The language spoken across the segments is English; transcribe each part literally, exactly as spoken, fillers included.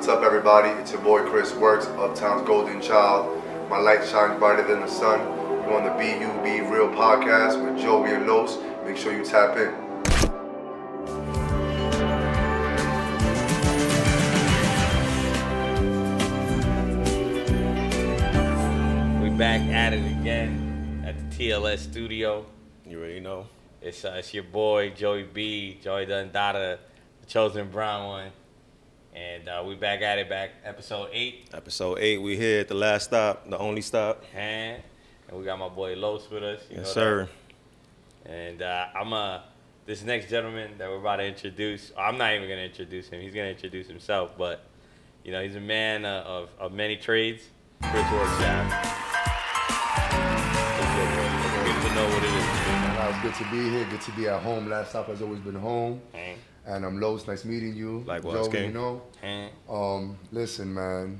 What's up, everybody? It's your boy Chris Works, Uptown's Golden Child. My light shines brighter than the sun. We're on the B U B Real podcast with Joey and Los. Make sure you tap in. We back at it again at the T L S studio. You already know. It's uh, it's your boy Joey B, Joey Dundada, the chosen brown one. And uh, we back at it, back episode eight. Episode eight, we here at the last stop, the only stop. And, and we got my boy Los with us. You yes, know sir. That. And uh, I'm uh, this next gentleman that we're about to introduce, I'm not even going to introduce him. He's going to introduce himself. But, you know, he's a man uh, of, of many trades. Chris Workshop. People to know what it is. It's good to be here, good to be at home. Last stop has always been home. Hey. And I'm Los, nice meeting you. Likewise, Joey, King. you know. Hey. Um, listen, man.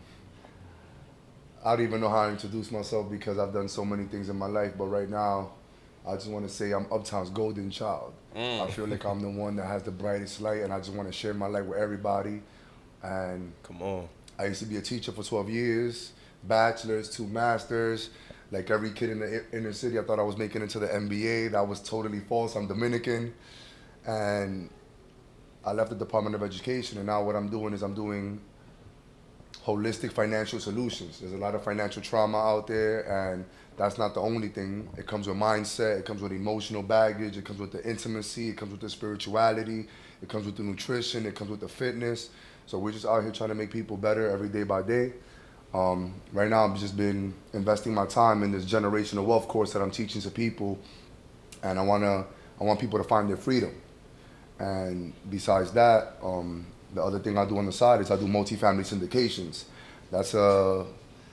I don't even know how to introduce myself because I've done so many things in my life. But right now, I just want to say I'm Uptown's golden child. Mm. I feel like I'm the one that has the brightest light, and I just want to share my light with everybody. And come on. I used to be a teacher for twelve years, bachelor's, two masters. Like every kid in the inner city, I thought I was making it to the N B A. That was totally false. I'm Dominican. And I left the Department of Education, and now what I'm doing is I'm doing holistic financial solutions. There's a lot of financial trauma out there, and that's not the only thing. It comes with mindset, it comes with emotional baggage, it comes with the intimacy, it comes with the spirituality, it comes with the nutrition, it comes with the fitness. So we're just out here trying to make people better every day by day. Um, right now, I've just been investing my time in this generational wealth course that I'm teaching to people, and I wanna, I want people to find their freedom. And besides that, um, the other thing I do on the side is I do multifamily syndications. That's a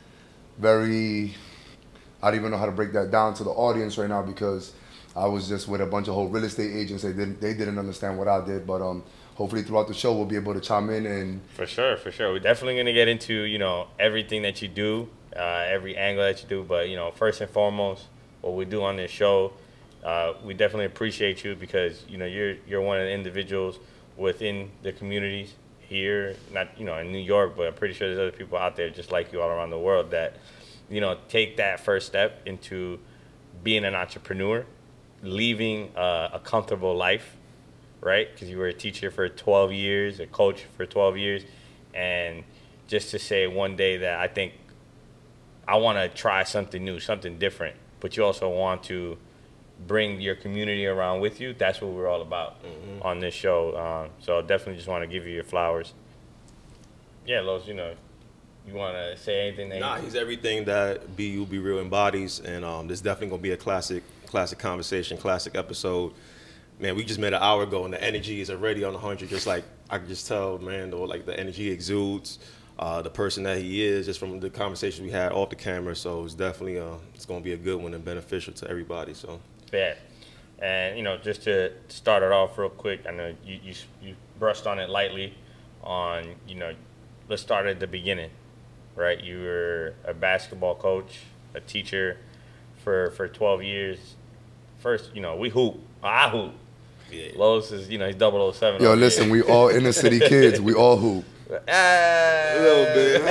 very, I don't even know how to break that down to the audience right now because I was just with a bunch of whole real estate agents. They didn't, they didn't understand what I did, but um, hopefully throughout the show we'll be able to chime in and. For sure, for sure. We're definitely going to get into, you know, everything that you do, uh, every angle that you do. But, you know, first and foremost, what we do on this show, Uh, we definitely appreciate you because, you know, you're you're one of the individuals within the communities here, not, you know, in New York, but I'm pretty sure there's other people out there just like you all around the world that, you know, take that first step into being an entrepreneur, leaving uh, a comfortable life, right? Because you were a teacher for twelve years, a coach for twelve years, and just to say one day that I think I want to try something new, something different, but you also want to bring your community around with you. That's what we're all about mm-hmm. on this show. Um, so definitely just want to give you your flowers. Yeah, Los, you know, you want to say anything? That Nah, he's everything that B U B Real embodies, and um, this is definitely going to be a classic, classic conversation, classic episode. Man, we just met an hour ago, and the energy is already on one hundred. Just like I can just tell, man, though, like the energy exudes, uh, the person that he is, just from the conversation we had off the camera. So it's definitely, uh, it's going to be a good one and beneficial to everybody. So. Yeah. And, you know, just to start it off real quick, I know you, you you brushed on it lightly on, you know, let's start at the beginning, right? You were a basketball coach, a teacher for, for twelve years. First, you know, we hoop. I hoop. Yeah. Los is, you know, he's double oh seven. Yo, listen, here. We all inner city kids. We all hoop. Ah, a little bit.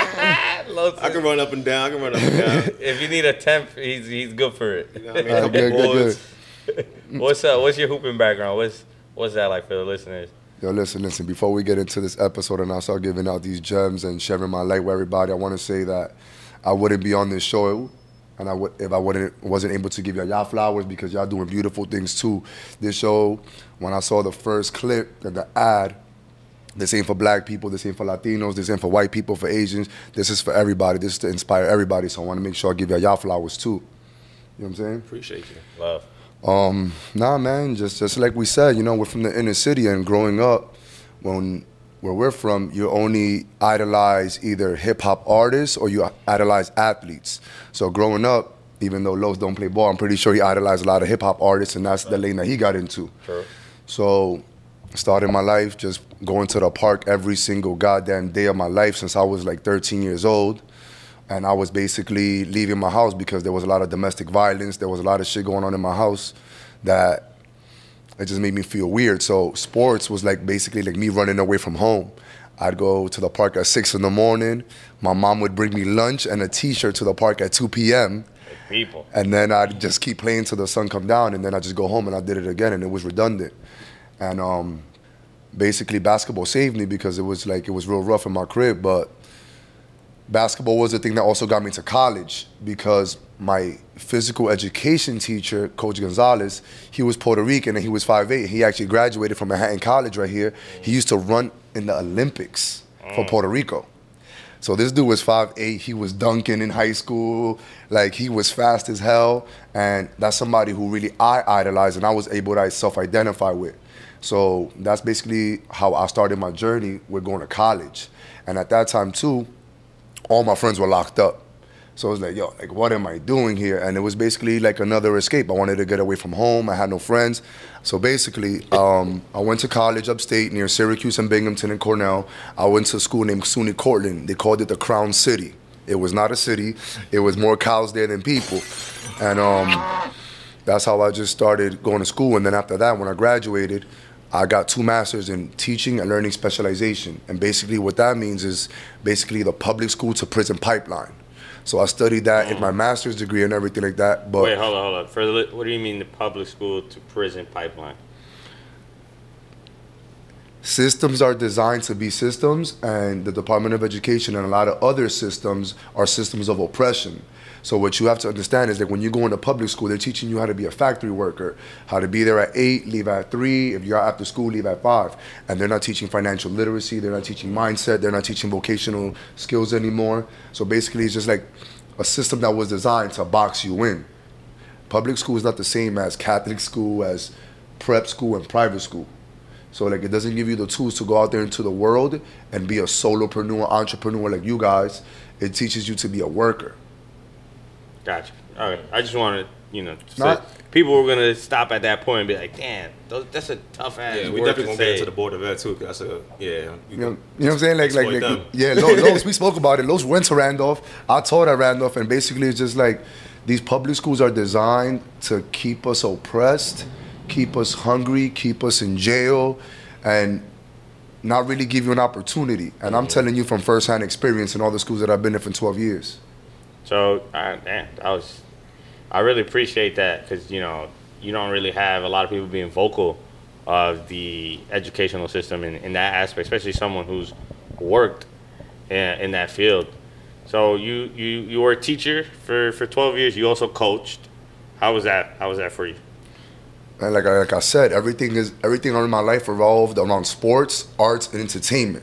I can run up and down. I can run up and down. If you need a temp, he's he's good for it. You know what I mean? Uh, good, good, good. What's up? What's your hooping background? What's what's that like for the listeners? Yo, listen, listen. Before we get into this episode and I start giving out these gems and sharing my light with everybody, I want to say that I wouldn't be on this show, and I would if I wouldn't wasn't able to give y'all y'all flowers because y'all doing beautiful things too. This show, when I saw the first clip and the ad. This ain't for black people, this ain't for Latinos, this ain't for white people, for Asians. This is for everybody. This is to inspire everybody. So I want to make sure I give y'all y'all flowers too. You know what I'm saying? Appreciate you. Love. Um, nah, man, just just like we said, you know, we're from the inner city, and growing up, when where we're from, you only idolize either hip-hop artists or you idolize athletes. So growing up, even though Los don't play ball, I'm pretty sure he idolized a lot of hip-hop artists, and that's the lane that he got into. True. So started my life just going to the park every single goddamn day of my life since I was like thirteen years old. And I was basically leaving my house because there was a lot of domestic violence. There was a lot of shit going on in my house that it just made me feel weird. So sports was like basically like me running away from home. I'd go to the park at six in the morning. My mom would bring me lunch and a T-shirt to the park at two p.m. People. And then I'd just keep playing till the sun come down, and then I'd just go home and I did it again, and it was redundant. And um, basically basketball saved me because it was like, it was real rough in my crib, but basketball was the thing that also got me to college because my physical education teacher, Coach Gonzalez, he was Puerto Rican and he was five eight. He actually graduated from Manhattan College right here. He used to run in the Olympics for Puerto Rico. So this dude was five eight. He was dunking in high school. Like, he was fast as hell. And that's somebody who really I idolized and I was able to self-identify with. So that's basically how I started my journey with going to college. And at that time, too, all my friends were locked up. So I was like, yo, like, what am I doing here? And it was basically like another escape. I wanted to get away from home. I had no friends. So basically, um, I went to college upstate near Syracuse and Binghamton and Cornell. I went to a school named SUNY Cortland. They called it the Crown City. It was not a city. It was more cows there than people. And um, that's how I just started going to school. And then after that, when I graduated, I got two masters in teaching and learning specialization. And basically what that means is basically the public school to prison pipeline. So I studied that mm. in my master's degree and everything like that. But wait, hold on, hold on. For the, what do you mean the public school to prison pipeline? Systems are designed to be systems, and the Department of Education and a lot of other systems are systems of oppression. So what you have to understand is that when you go into public school, they're teaching you how to be a factory worker, how to be there at eight, leave at three. If you're after school, leave at five. And they're not teaching financial literacy. They're not teaching mindset. They're not teaching vocational skills anymore. So basically, it's just like a system that was designed to box you in. Public school is not the same as Catholic school, as prep school, and private school. So like, it doesn't give you the tools to go out there into the world and be a solopreneur, entrepreneur like you guys. It teaches you to be a worker. Gotcha. All right. I just wanted, you know, so Not, people were gonna stop at that point and be like, "Damn, those, that's a tough ass." Yeah, we word definitely to gonna say. get into the board of ed too. 'Cause that's a yeah. You know, you know what I'm saying? Like, like, like them. yeah, Los, we spoke about it. Los went to Randolph. I taught at Randolph, and basically it's just like these public schools are designed to keep us oppressed, keep us hungry, keep us in jail, and not really give you an opportunity. And I'm telling you from firsthand experience in all the schools that I've been in for twelve years. So, uh, man, I was, I really appreciate that because you know you don't really have a lot of people being vocal of the educational system in, in that aspect, especially someone who's worked in, in that field. So you, you you were a teacher for, for twelve years. You also coached. How was that? How was that for you? And like I, like I said, everything is everything in my life revolved around sports, arts, and entertainment.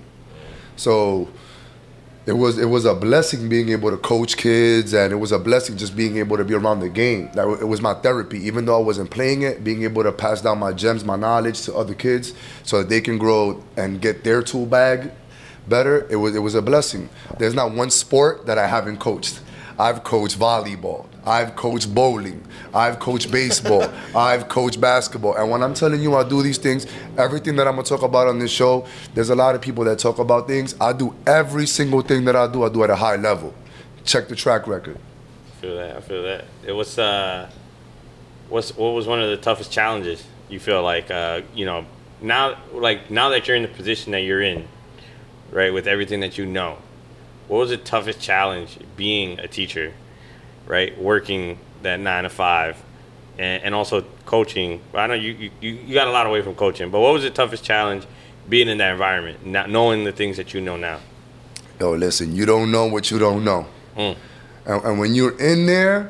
So it was it was a blessing being able to coach kids, and it was a blessing just being able to be around the game. That it was my therapy, even though I wasn't playing it. Being able to pass down my gems, my knowledge to other kids, so that they can grow and get their tool bag better. It was it was a blessing. There's not one sport that I haven't coached. I've coached volleyball. I've coached bowling. I've coached baseball. I've coached basketball. And when I'm telling you I do these things, everything that I'm going to talk about on this show, there's a lot of people that talk about things. I do every single thing that I do, I do at a high level. Check the track record. I feel that. I feel that. It was, uh, what's, what was one of the toughest challenges you feel like, uh, you know, now, like, now that you're in the position that you're in, right, with everything that you know, what was the toughest challenge being a teacher, right? Working that nine to five, and, and also coaching. I know you, you you got a lot away from coaching, but what was the toughest challenge being in that environment, not knowing the things that you know now? Yo, listen, you don't know what you don't know, mm. and, and when you're in there,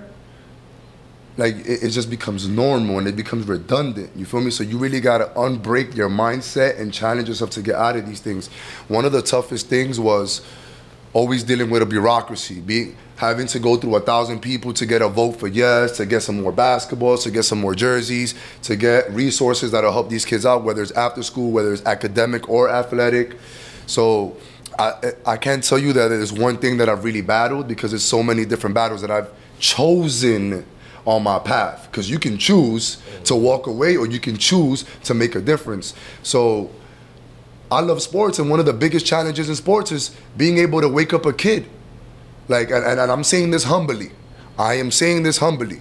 like it, it just becomes normal and it becomes redundant. You feel me? So you really gotta unbreak your mindset and challenge yourself to get out of these things. One of the toughest things was always dealing with a bureaucracy, be, having to go through a thousand people to get a vote for yes, to get some more basketballs, to get some more jerseys, to get resources that'll help these kids out, whether it's after school, whether it's academic or athletic. So I, I can't tell you that there's one thing that I've really battled, because there's so many different battles that I've chosen on my path. Because you can choose to walk away or you can choose to make a difference. So I love sports, and one of the biggest challenges in sports is being able to wake up a kid. Like, and, and I'm saying this humbly. I am saying this humbly.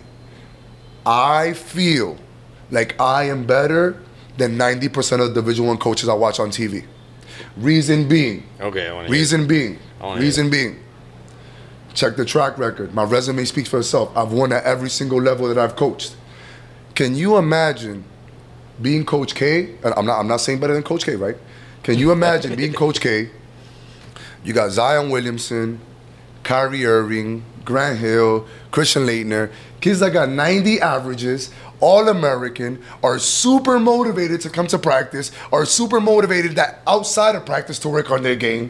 I feel like I am better than ninety percent of the Division One coaches I watch on T V. Reason being. Okay, I want to Reason being. wanna Reason being. Check the track record. My resume speaks for itself. I've won at every single level that I've coached. Can you imagine being Coach K? And I'm not I'm not saying better than Coach K, right? Can you imagine being Coach K? You got Zion Williamson, Kyrie Irving, Grant Hill, Christian Laettner, kids that got ninety averages, All-American, are super motivated to come to practice, are super motivated that outside of practice to work on their game.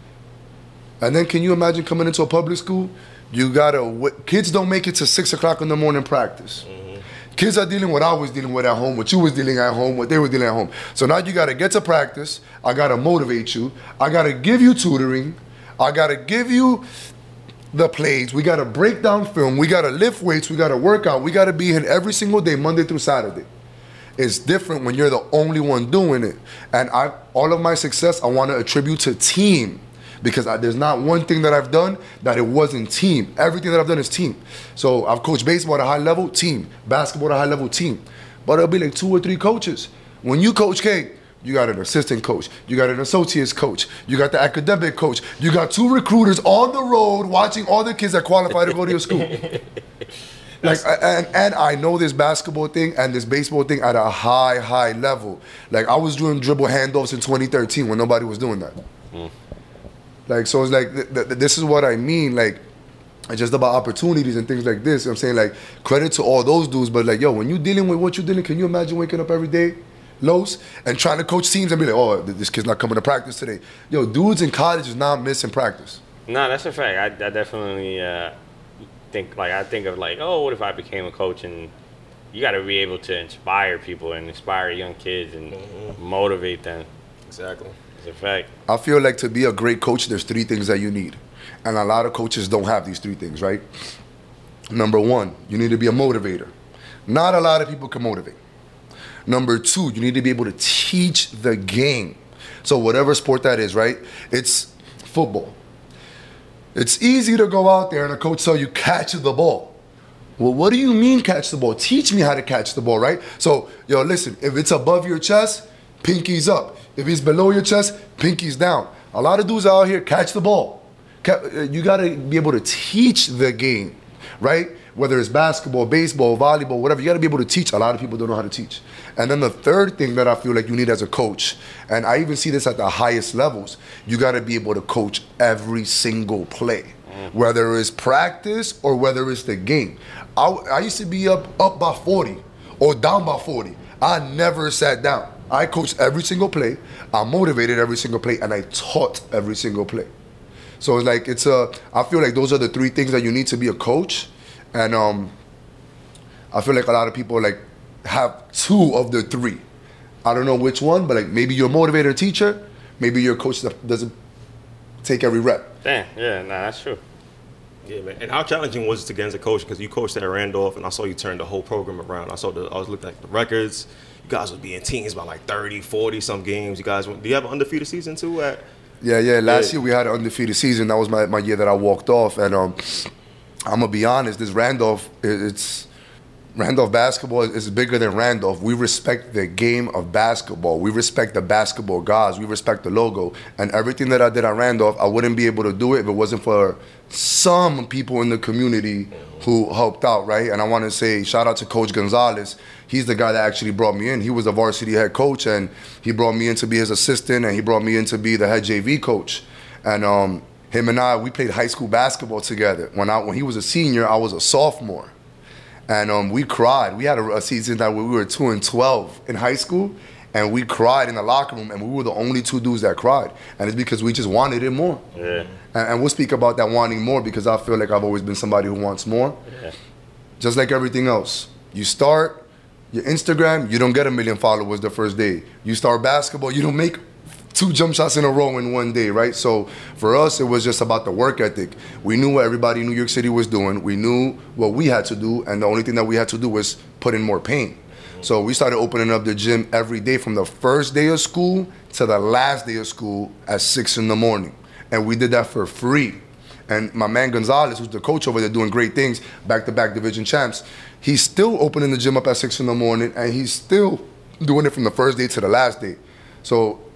And then can you imagine coming into a public school? You gotta, kids don't make it to six o'clock in the morning practice. Mm-hmm. Kids are dealing with what I was dealing with at home, what you was dealing at home, what they were dealing at home. So now you gotta get to practice. I gotta motivate you. I gotta give you tutoring. I gotta give you the plays. We gotta break down film. We gotta lift weights. We gotta work out. We gotta be here every single day, Monday through Saturday. It's different when you're the only one doing it. And I, all of my success, I wanna attribute to team. Because I, there's not one thing that I've done that it wasn't team. Everything that I've done is team. So I've coached baseball at a high level, team. Basketball at a high level, team. But it'll be like two or three coaches. When you coach K, you got an assistant coach. You got an associates coach. You got the academic coach. You got two recruiters on the road watching all the kids that qualify to go to your school. Like, and, and I know this basketball thing and this baseball thing at a high, high level. Like, I was doing dribble handoffs in twenty thirteen when nobody was doing that. Mm. Like, so it's like, th- th- this is what I mean, like, it's just about opportunities and things like this. I'm saying, like, credit to all those dudes, but like, yo, when you dealing with what you're dealing, can you imagine waking up every day, Los, and trying to coach teams and be like, oh, this kid's not coming to practice today. Yo, dudes in college is not missing practice. No, that's a fact. I, I definitely uh, think, like, I think of like, oh, what if I became a coach? And you got to be able to inspire people and inspire young kids and mm-hmm. motivate them. Exactly. It's a fact. I feel like to be a great coach, there's three things that you need. And a lot of coaches don't have these three things, right? Number one, you need to be a motivator. Not a lot of people can motivate. Number two, you need to be able to teach the game. So whatever sport that is, right? It's football. It's easy to go out there and a coach tell you, catch the ball. Well, what do you mean catch the ball? Teach me how to catch the ball, right? So, yo, listen, if it's above your chest, pinky's up. If it's below your chest, pinky's down. A lot of dudes out here catch the ball. You gotta be able to teach the game, right? Whether it's basketball, baseball, volleyball, whatever, you gotta be able to teach. A lot of people don't know how to teach. And then the third thing that I feel like you need as a coach, and I even see this at the highest levels, you gotta be able to coach every single play. Whether it's practice or whether it's the game. I, I used to be up, up by forty or down by forty. I never sat down. I coached every single play, I motivated every single play, and I taught every single play. So it's like, it's a, I feel like those are the three things that you need to be a coach. And um, I feel like a lot of people like have two of the three. I don't know which one, but like maybe you're a motivator teacher, maybe you're a coach that doesn't take every rep. Damn, yeah, nah, that's true. Yeah, man. And how challenging was it to get into coaching? Because you coached at Randolph, and I saw you turn the whole program around. I saw the, I was looking at the records. You guys would be in teams by like thirty, forty some games. You guys, went, do you have an undefeated season too? At yeah, yeah. Last yeah. year we had an undefeated season. That was my, my year that I walked off. And um, I'm gonna be honest, this Randolph, it's Randolph basketball is bigger than Randolph. We respect the game of basketball. We respect the basketball gods. We respect the logo. And everything that I did at Randolph, I wouldn't be able to do it if it wasn't for some people in the community who helped out, right? And I want to say shout out to Coach Gonzalez. He's the guy that actually brought me in. He was the varsity head coach, and he brought me in to be his assistant, and he brought me in to be the head J V coach. And um, him and I, we played high school basketball together. When I when he was a senior, I was a sophomore. And um, we cried. We had a, a season that we were two and twelve in high school, and we cried in the locker room, and we were the only two dudes that cried. And it's because we just wanted it more. Yeah. And, and we'll speak about that wanting more because I feel like I've always been somebody who wants more. Yeah. Just like everything else. You start your Instagram, you don't get a million followers the first day. You start basketball, you don't make two jump shots in a row in one day, right? So for us, it was just about the work ethic. We knew what everybody in New York City was doing. We knew what we had to do, and the only thing that we had to do was put in more pain. So we started opening up the gym every day from the first day of school to the last day of school at six in the morning. And we did that for free. And my man Gonzalez, who's the coach over there doing great things, back-to-back division champs, he's still opening the gym up at six in the morning, and he's still doing it from the first day to the last day. So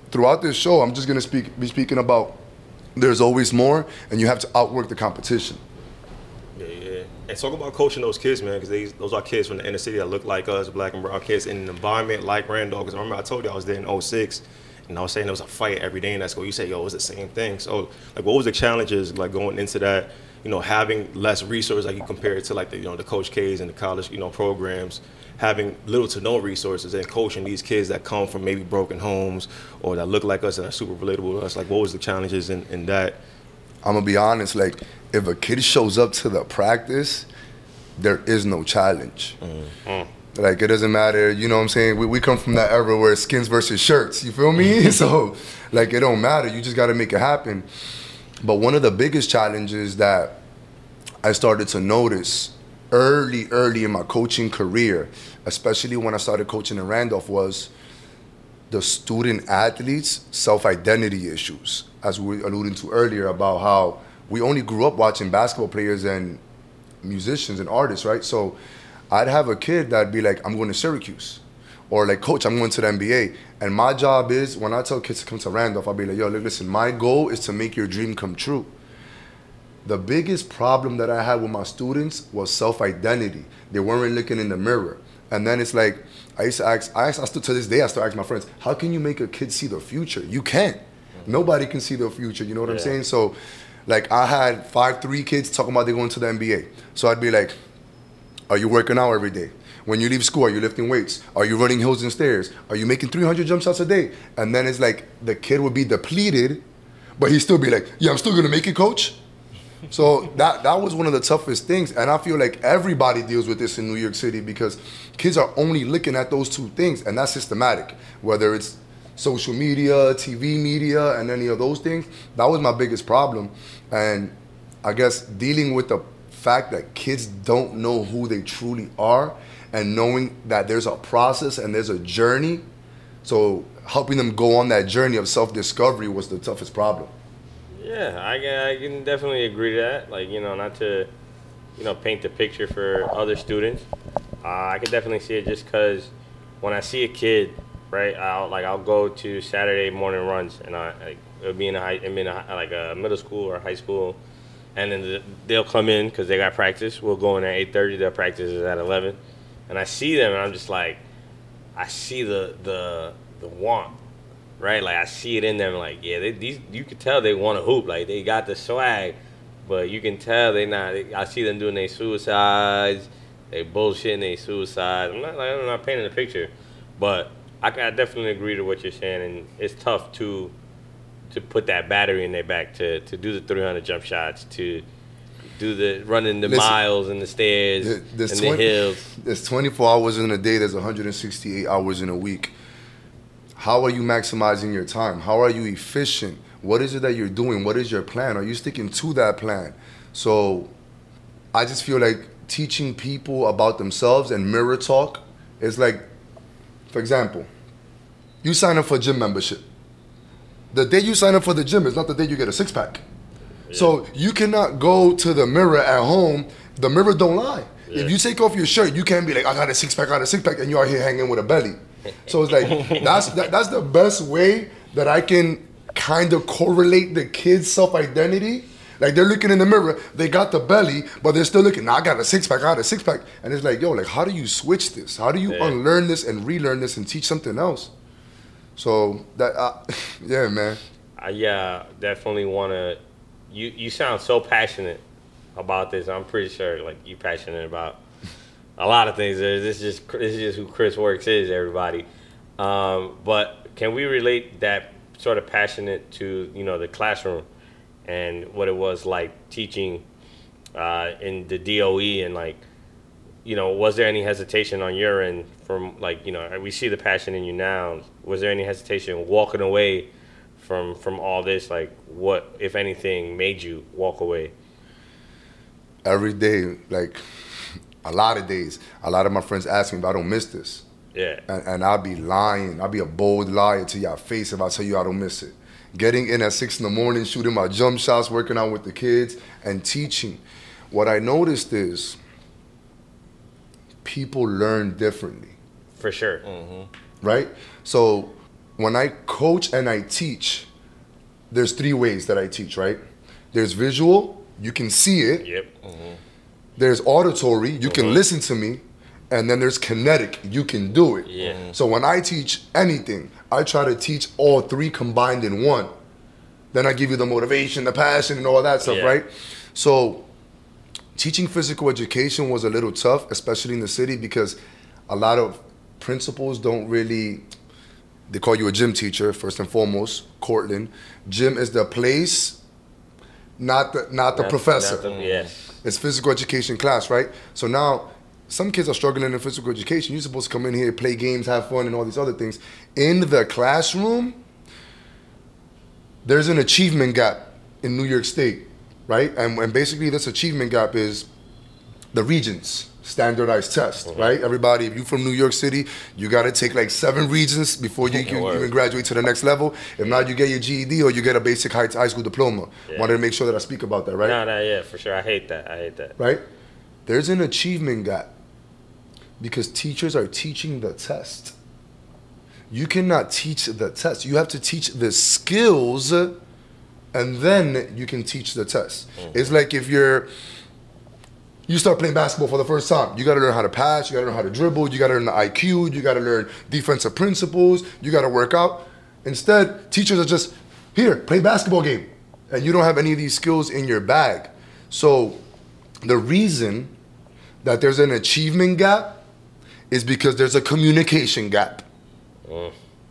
throughout this show, I'm just gonna speak be speaking about there's always more, and you have to outwork the competition. Yeah, yeah. And talk about coaching those kids, man, because those are kids from the inner city that look like us, black and brown kids, in an environment like Randolph. Because remember, I told you I was there in oh six, and I was saying there was a fight every day in that school. You say, yo, it was the same thing. So, like, what was the challenges, like, going into that, you know, having less resources, like, you compare it to, like, the, you know, the Coach K's and the college, you know, programs, having little to no resources and coaching these kids that come from maybe broken homes or that look like us and are super relatable to us. Like, what was the challenges in, in that? I'm gonna be honest, like, if a kid shows up to the practice, there is no challenge. Mm-hmm. Like, it doesn't matter, you know what I'm saying? We, we come from that era where it's skins versus shirts, you feel me? So, like, it don't matter, you just gotta make it happen. But one of the biggest challenges that I started to notice early, early in my coaching career, especially when I started coaching in Randolph, was the student athletes' self-identity issues, as we were alluding to earlier about how we only grew up watching basketball players and musicians and artists, right? So I'd have a kid that'd be like, I'm going to Syracuse. Or like, coach, I'm going to the N B A. And my job is, when I tell kids to come to Randolph, I'll be like, yo, listen, my goal is to make your dream come true. The biggest problem that I had with my students was self-identity. They weren't looking in the mirror. And then it's like, I used to ask, I, ask, I still to this day, I still ask my friends, how can you make a kid see the future? You can't. Mm-hmm. Nobody can see the future, you know what yeah. I'm saying? So, like, I had five, three kids talking about they going to the N B A. So I'd be like, are you working out every day? When you leave school, are you lifting weights? Are you running hills and stairs? Are you making three hundred jump shots a day? And then it's like, the kid would be depleted, but he'd still be like, yeah, I'm still gonna make it, coach. So that that was one of the toughest things, and I feel like everybody deals with this in New York City because kids are only looking at those two things, and that's systematic. Whether it's social media, T V media, and any of those things, that was my biggest problem. And I guess dealing with the fact that kids don't know who they truly are, and knowing that there's a process and there's a journey, so helping them go on that journey of self-discovery was the toughest problem. Yeah, I can, I can definitely agree to that. Like, you know, not to, you know, paint the picture for other students. Uh, I can definitely see it just because when I see a kid, right, I'll like I'll go to Saturday morning runs, and I like, it'll be in a high, in a, like a middle school or high school, and then the, they'll come in because they got practice. We'll go in at eight thirty. Their practice is at eleven, and I see them, and I'm just like, I see the the the want. Right, like I see it in them. Like, yeah, they, these you can tell they want to hoop. Like they got the swag, but you can tell they not. They, I see them doing their suicides, they bullshitting their suicides. I'm not, like, I'm not painting a picture, but I, I definitely agree to what you're saying, and it's tough to to put that battery in their back to to do the three hundred jump shots, to do the running the Listen, miles and the stairs there, and twenty, the hills. There's twenty-four hours in a day. There's one hundred sixty-eight hours in a week. How are you maximizing your time? How are you efficient? What is it that you're doing? What is your plan? Are you sticking to that plan? So I just feel like teaching people about themselves and mirror talk is like, for example, you sign up for a gym membership. The day you sign up for the gym is not the day you get a six pack. Yeah. So you cannot go to the mirror at home. The mirror don't lie. Yeah. If you take off your shirt, you can't be like, I got a six pack, I got a six pack, and you're out here hanging with a belly. So it's like, that's that, that's the best way that I can kind of correlate the kids' self-identity. Like, they're looking in the mirror, they got the belly, but they're still looking, nah, I got a six-pack, I got a six-pack. And it's like, yo, like, how do you switch this? How do you yeah. unlearn this and relearn this and teach something else? So, that, uh, yeah, man. I yeah, definitely want to, you, you sound so passionate about this. I'm pretty sure, like, you're passionate about a lot of things. This is just this is just who Chris Works is, everybody. Um, but can we relate that sort of passionate to, you know, the classroom and what it was like teaching uh, in the D O E, and like, you know, was there any hesitation on your end from, like, you know, we see the passion in you now. Was there any hesitation walking away from from all this? Like, what, if anything, made you walk away? Every day, like, a lot of days, a lot of my friends ask me if I don't miss this. Yeah. And, and I'll be lying. I'll be a bold liar to your face if I tell you I don't miss it. Getting in at six in the morning, shooting my jump shots, working out with the kids, and teaching. What I noticed is people learn differently. For sure. Mm-hmm. Right? So when I coach and I teach, there's three ways that I teach, right? There's visual, you can see it. Yep. Mm-hmm. There's auditory, you can Mhm. listen to me. And then there's kinetic, you can do it. Yeah. So when I teach anything, I try to teach all three combined in one. Then I give you the motivation, the passion, and all that stuff, Yeah. right? So teaching physical education was a little tough, especially in the city, because a lot of principals don't really, they call you a gym teacher, first and foremost, Cortland. Gym is the place, not the, not the Not- professor. not the- yeah. It's physical education class, right? So now, some kids are struggling in physical education. You're supposed to come in here, play games, have fun, and all these other things. In the classroom, there's an achievement gap in New York State, right? And, and basically, this achievement gap is the Regents standardized test, Mm-hmm. right? Everybody, if you're from New York City, you got to take like seven Regents before you can Word. even graduate to the next level. If not, you get your G E D or you get a basic high, high school diploma. Yeah. Wanted to make sure that I speak about that, right? No, no, yeah, for sure. I hate that. I hate that. Right? There's an achievement gap because teachers are teaching the test. You cannot teach the test. You have to teach the skills and then you can teach the test. Mm-hmm. It's like if you're you start playing basketball for the first time. You got to learn how to pass, you got to learn how to dribble, you got to learn the I Q, you got to learn defensive principles, you got to work out. Instead, teachers are just, here, play basketball game. And you don't have any of these skills in your bag. So the reason that there's an achievement gap is because there's a communication gap. Mm.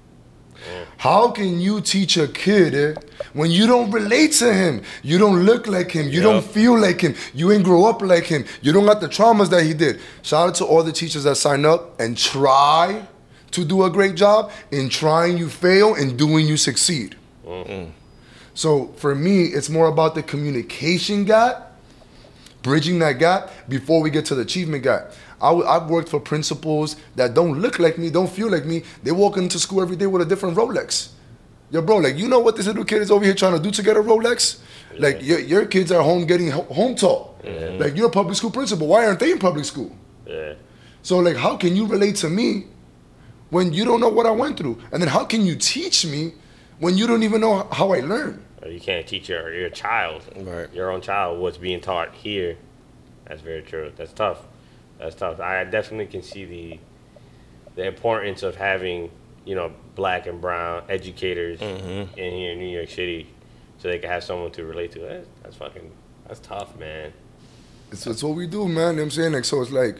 How can you teach a kid when you don't relate to him? You don't look like him. You Yep. don't feel like him. You ain't grow up like him. You don't got the traumas that he did. Shout out to all the teachers that sign up and try to do a great job. In trying, you fail. In doing, you succeed. Mm-hmm. So for me, it's more about the communication gap, bridging that gap before we get to the achievement gap. I w- I've worked for principals that don't look like me, don't feel like me. They walk into school every day with a different Rolex. Yo, bro, like, you know what this little kid is over here trying to do to get a Rolex? Like, your, your kids are home getting ho- home taught. Yeah. Like, you're a public school principal. Why aren't they in public school? Yeah. So, like, how can you relate to me when you don't know what I went through? And then how can you teach me when you don't even know how I learned? Or you can't teach your your child, Right. your own child, what's being taught here. That's very true. That's tough. That's tough. I definitely can see the the importance of having, you know, black and brown educators Mm-hmm. in here in New York City, so they can have someone to relate to. That's, that's fucking. That's tough, man. It's, it's what we do, man. You know what I'm saying? Like, so it's like,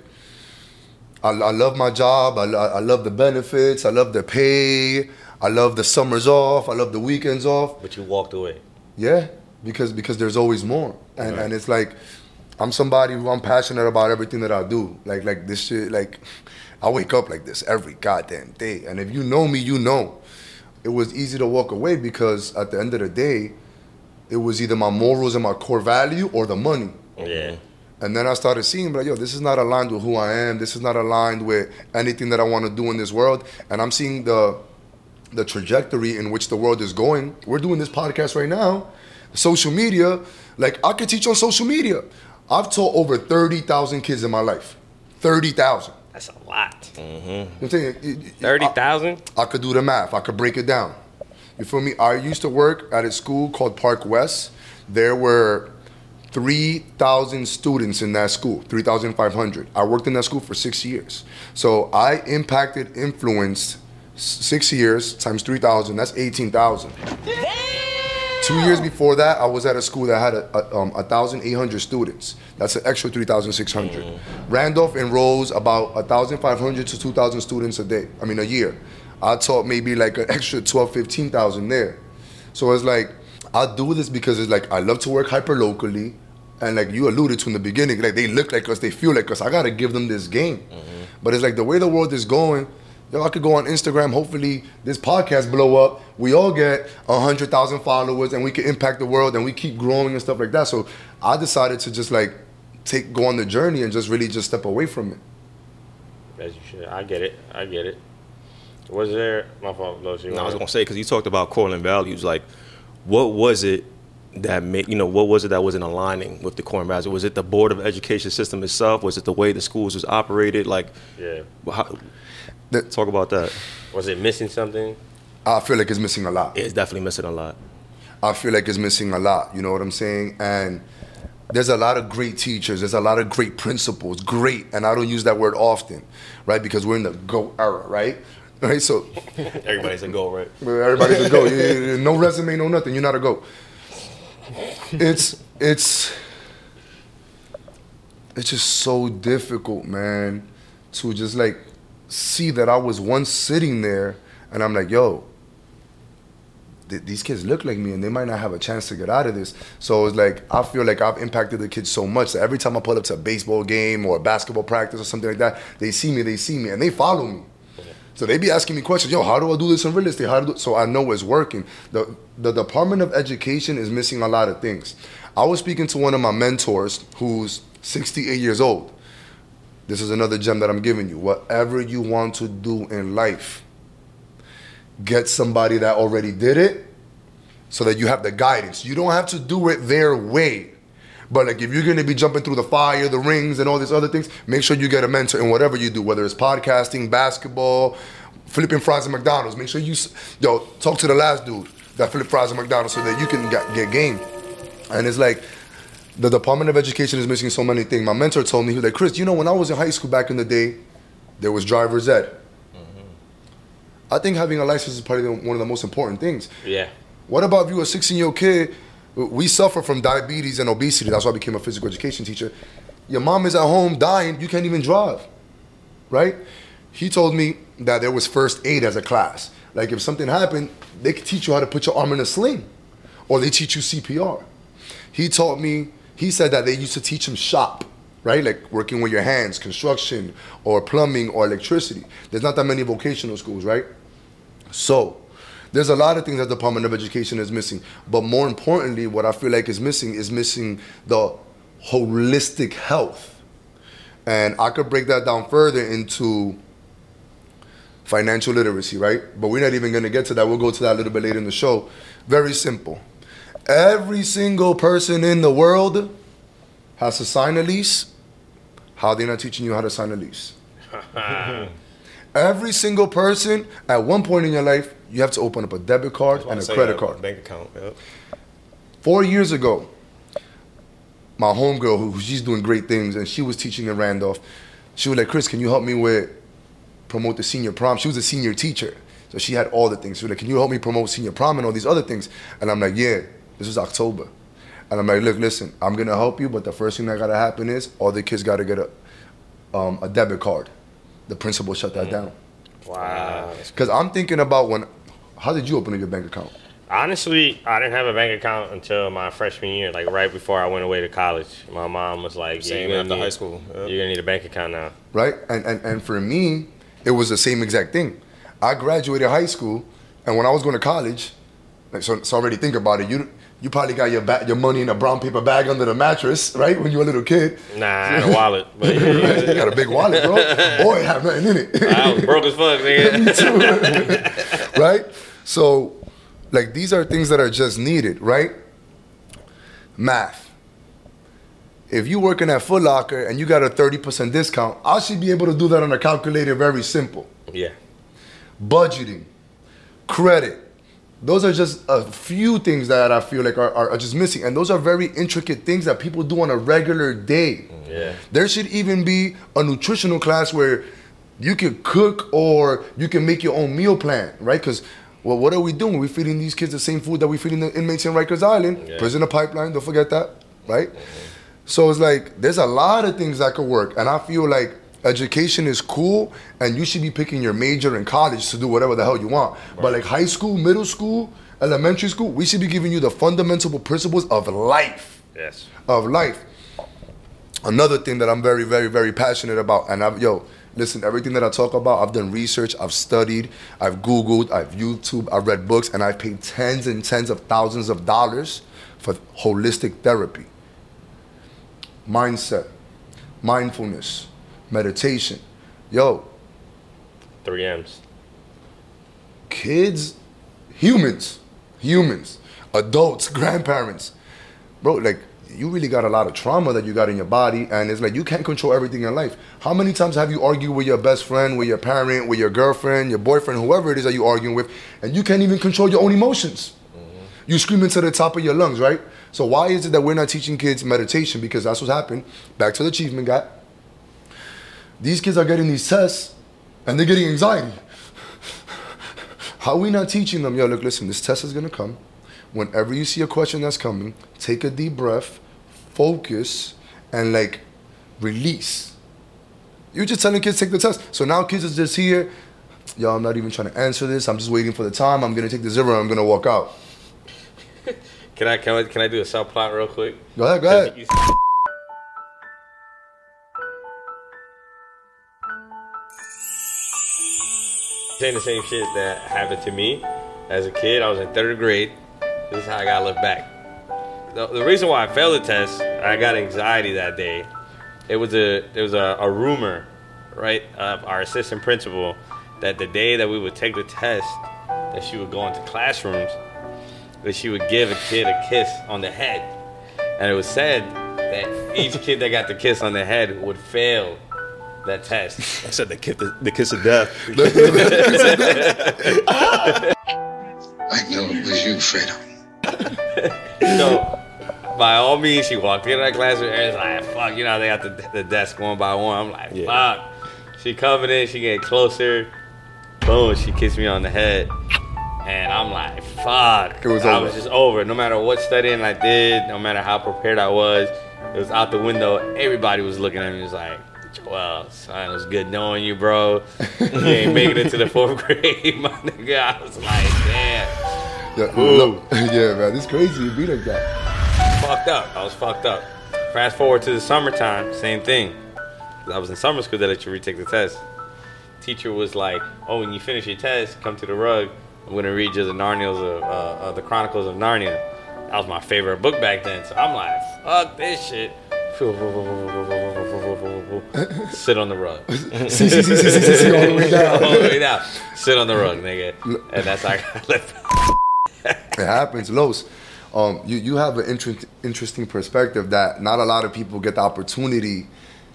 I, I love my job. I, lo- I love the benefits. I love the pay. I love the summers off. I love the weekends off. But you walked away. Yeah, because because there's always more. And Right. and it's like, I'm somebody who I'm passionate about everything that I do. Like like this shit, like, I wake up like this every goddamn day. And if you know me, you know. It was easy to walk away because at the end of the day, it was either my morals and my core value or the money. Yeah. And then I started seeing, like, yo, this is not aligned with who I am. This is not aligned with anything that I want to do in this world. And I'm seeing the the trajectory in which the world is going. We're doing this podcast right now. Social media, like, I could teach on social media. I've taught over thirty thousand kids in my life. thirty thousand. That's a lot. You know what I'm saying? It- it- Thirty I- thousand. I could do the math. I could break it down. You feel me? I used to work at a school called Park West. There were three thousand students in that school, three thousand five hundred. I worked in that school for six years. So I impacted, influenced s- six years times three thousand, that's eighteen thousand. Two years before that, I was at a school that had a, a, um, one thousand eight hundred students. That's an extra three thousand six hundred. Randolph enrolls about one thousand five hundred to two thousand students a day, I mean a year. I taught maybe like an extra twelve, fifteen thousand there. So it's like, I do this because it's like, I love to work hyper locally. And like you alluded to in the beginning, like they look like us, they feel like us. I gotta give them this game. But it's like the way the world is going, yo, I could go on Instagram, hopefully this podcast blow up. We all get one hundred thousand followers and we can impact the world and we keep growing and stuff like that. So I decided to just like take go on the journey and just really just step away from it. As you should. I get it. I get it. Was there my fault, Los? You No, I was wanna- gonna say, because you talked about Cortland values. Like, what was it that made, you know, what was it that wasn't aligning with the Cortland values? Was it the Board of Education system itself? Was it the way the schools was operated? Like, Yeah. how, That- talk about that. Was it missing something? I feel like it's missing a lot. It's definitely missing a lot. I feel like it's missing a lot. You know what I'm saying? And there's a lot of great teachers. There's a lot of great principals. Great. And I don't use that word often, right? Because we're in the GOAT era, right? Right? So Everybody's a goal, right? everybody's a GOAT. Yeah, yeah, yeah. No resume, no nothing. You're not a GOAT. It's, it's, it's just so difficult, man, to just like see that I was once sitting there and I'm like, yo, th- these kids look like me and they might not have a chance to get out of this. So it's like, I feel like I've impacted the kids so much that every time I pull up to a baseball game or a basketball practice or something like that, they see me, they see me, and they follow me. So they be asking me questions, yo, how do I do this in real estate? How do I so I know it's working. The, the Department of Education is missing a lot of things. I was speaking to one of my mentors who's sixty-eight years old. This is another gem that I'm giving you. Whatever you want to do in life, get somebody that already did it so that you have the guidance. You don't have to do it their way. But like if you're gonna be jumping through the fire, the rings, and all these other things, make sure you get a mentor in whatever you do, whether it's podcasting, basketball, flipping fries at McDonald's. Make sure you, yo, talk to the last dude that flipped fries at McDonald's so that you can get, get game. And it's like, the Department of Education is missing so many things. My mentor told me, he was like, Chris, you know, when I was in high school back in the day, there was driver's ed. Mm-hmm. I think having a license is probably one of the most important things. Yeah. What about if you were a sixteen-year-old kid? We suffer from diabetes and obesity. That's why I became a physical education teacher. Your mom is at home dying. You can't even drive, right? He told me that there was first aid as a class. Like if something happened, they could teach you how to put your arm in a sling, or they teach you C P R. He taught me, he said that they used to teach him shop, right? Like working with your hands, construction, or plumbing, or electricity. There's not that many vocational schools, right? So, there's a lot of things that the Department of Education is missing. But more importantly, what I feel like is missing is missing the holistic health. And I could break that down further into financial literacy, right? But we're not even gonna get to that. We'll go to that a little bit later in the show. Very simple. Every single person in the world has to sign a lease. How are they not teaching you how to sign a lease? Every single person, at one point in your life, you have to open up a debit card and a credit card. Bank account, yep. Four years ago, my homegirl, who she's doing great things, and she was teaching in Randolph, she was like, Chris, can you help me with promote the senior prom? She was a senior teacher, so she had all the things. She was like, can you help me promote senior prom and all these other things? And I'm like, yeah, this was October. And I'm like, look, listen, I'm going to help you, but the first thing that got to happen is all the kids got to get a, um, a debit card. The principal shut that down. Wow. Because I'm thinking about when, how did you open up your bank account? Honestly, I didn't have a bank account until my freshman year, like right before I went away to college. My mom was like, yeah, Same you're after gonna need, high school. Yep. You're going to need a bank account now. Right? And, and and for me, it was the same exact thing. I graduated high school, and when I was going to college, like so, so already think about it, you you probably got your ba- your money in a brown paper bag under the mattress, right? When you were a little kid. Nah, I had a wallet. But yeah, Right? You got a big wallet, bro. Boy, it have nothing in it. I was broke as fuck, nigga. Me too. Right? So, like, these are things that are just needed, right? Math. If you working at Foot Locker and you got a thirty percent discount, I should be able to do that on a calculator very simple. Yeah. Budgeting, credit. Those are just a few things that I feel like are, are, are just missing. And those are very intricate things that people do on a regular day. Yeah. There should even be a nutritional class where you can cook or you can make your own meal plan, right? Because, well, what are we doing? We're feeding these kids the same food that we're feeding the inmates in Rikers Island. Yeah. Prisoner pipeline, don't forget that, right? Mm-hmm. So it's like, there's a lot of things that could work. And I feel like education is cool, and you should be picking your major in college to do whatever the hell you want. Right. But like high school, middle school, elementary school, we should be giving you the fundamental principles of life. Yes. Of life. Another thing that I'm very, very, very passionate about, and I've, yo, listen, everything that I talk about, I've done research, I've studied, I've Googled, I've YouTube, I've read books, and I've paid tens and tens of thousands of dollars for holistic therapy. Mindset, mindfulness, meditation. Yo. Three M's. Kids, humans, humans, adults, grandparents. Bro, like, you really got a lot of trauma that you got in your body, and it's like you can't control everything in life. How many times have you argued with your best friend, with your parent, with your girlfriend, your boyfriend, whoever it is that you're arguing with, and you can't even control your own emotions? Mm-hmm. You screaming to the top of your lungs, right? So why is it that we're not teaching kids meditation? Because that's what's happened. Back to the achievement gap. These kids are getting these tests, and they're getting anxiety. How are we not teaching them, yo, look, listen, this test is going to come. Whenever you see a question that's coming, take a deep breath, focus, and like release. You're just telling kids take the test. So now kids is just here, yo, I'm not even trying to answer this. I'm just waiting for the time. I'm going to take the zero and I'm going to walk out. Can I, can I can I do a subplot real quick? Go ahead, go ahead. You, saying the same shit that happened to me as a kid. I was in third grade. This is how I gotta look back. The, the reason why I failed the test, I got anxiety that day. It was a there was a, a rumor, right, of our assistant principal that the day that we would take the test, that she would go into classrooms, that she would give a kid a kiss on the head, and it was said that each kid that got the kiss on the head would fail that test. I said the kiss, the, the kiss of death. I know it was you, Fredo. So, by all means, she walked into that classroom and it's like, fuck, you know, they got the, the desk one by one. I'm like, Yeah. fuck. She coming in, she getting closer. Boom, she kissed me on the head. And I'm like, fuck. It was I over. was just over. No matter what studying I did, no matter how prepared I was, it was out the window. Everybody was looking at me. It was like, well, son, it was good knowing you, bro. You ain't making it to the fourth grade, my nigga. I was like, damn. Yeah, look, yeah, man, it's crazy to be like that. Fucked up. I was fucked up. Fast forward to the summertime, same thing. I was in summer school, they let you retake the test. Teacher was like, oh, when you finish your test, come to the rug. I'm going to read you the Narnias of, uh, uh, the Chronicles of Narnia. That was my favorite book back then. So I'm like, fuck this shit. Sit on the rug. see, see, see, see, see, see, all the way down. All the way down. Sit on the rug, nigga. And that's how I got left. It happens, Los. Um, you, you have an inter- interesting perspective that not a lot of people get the opportunity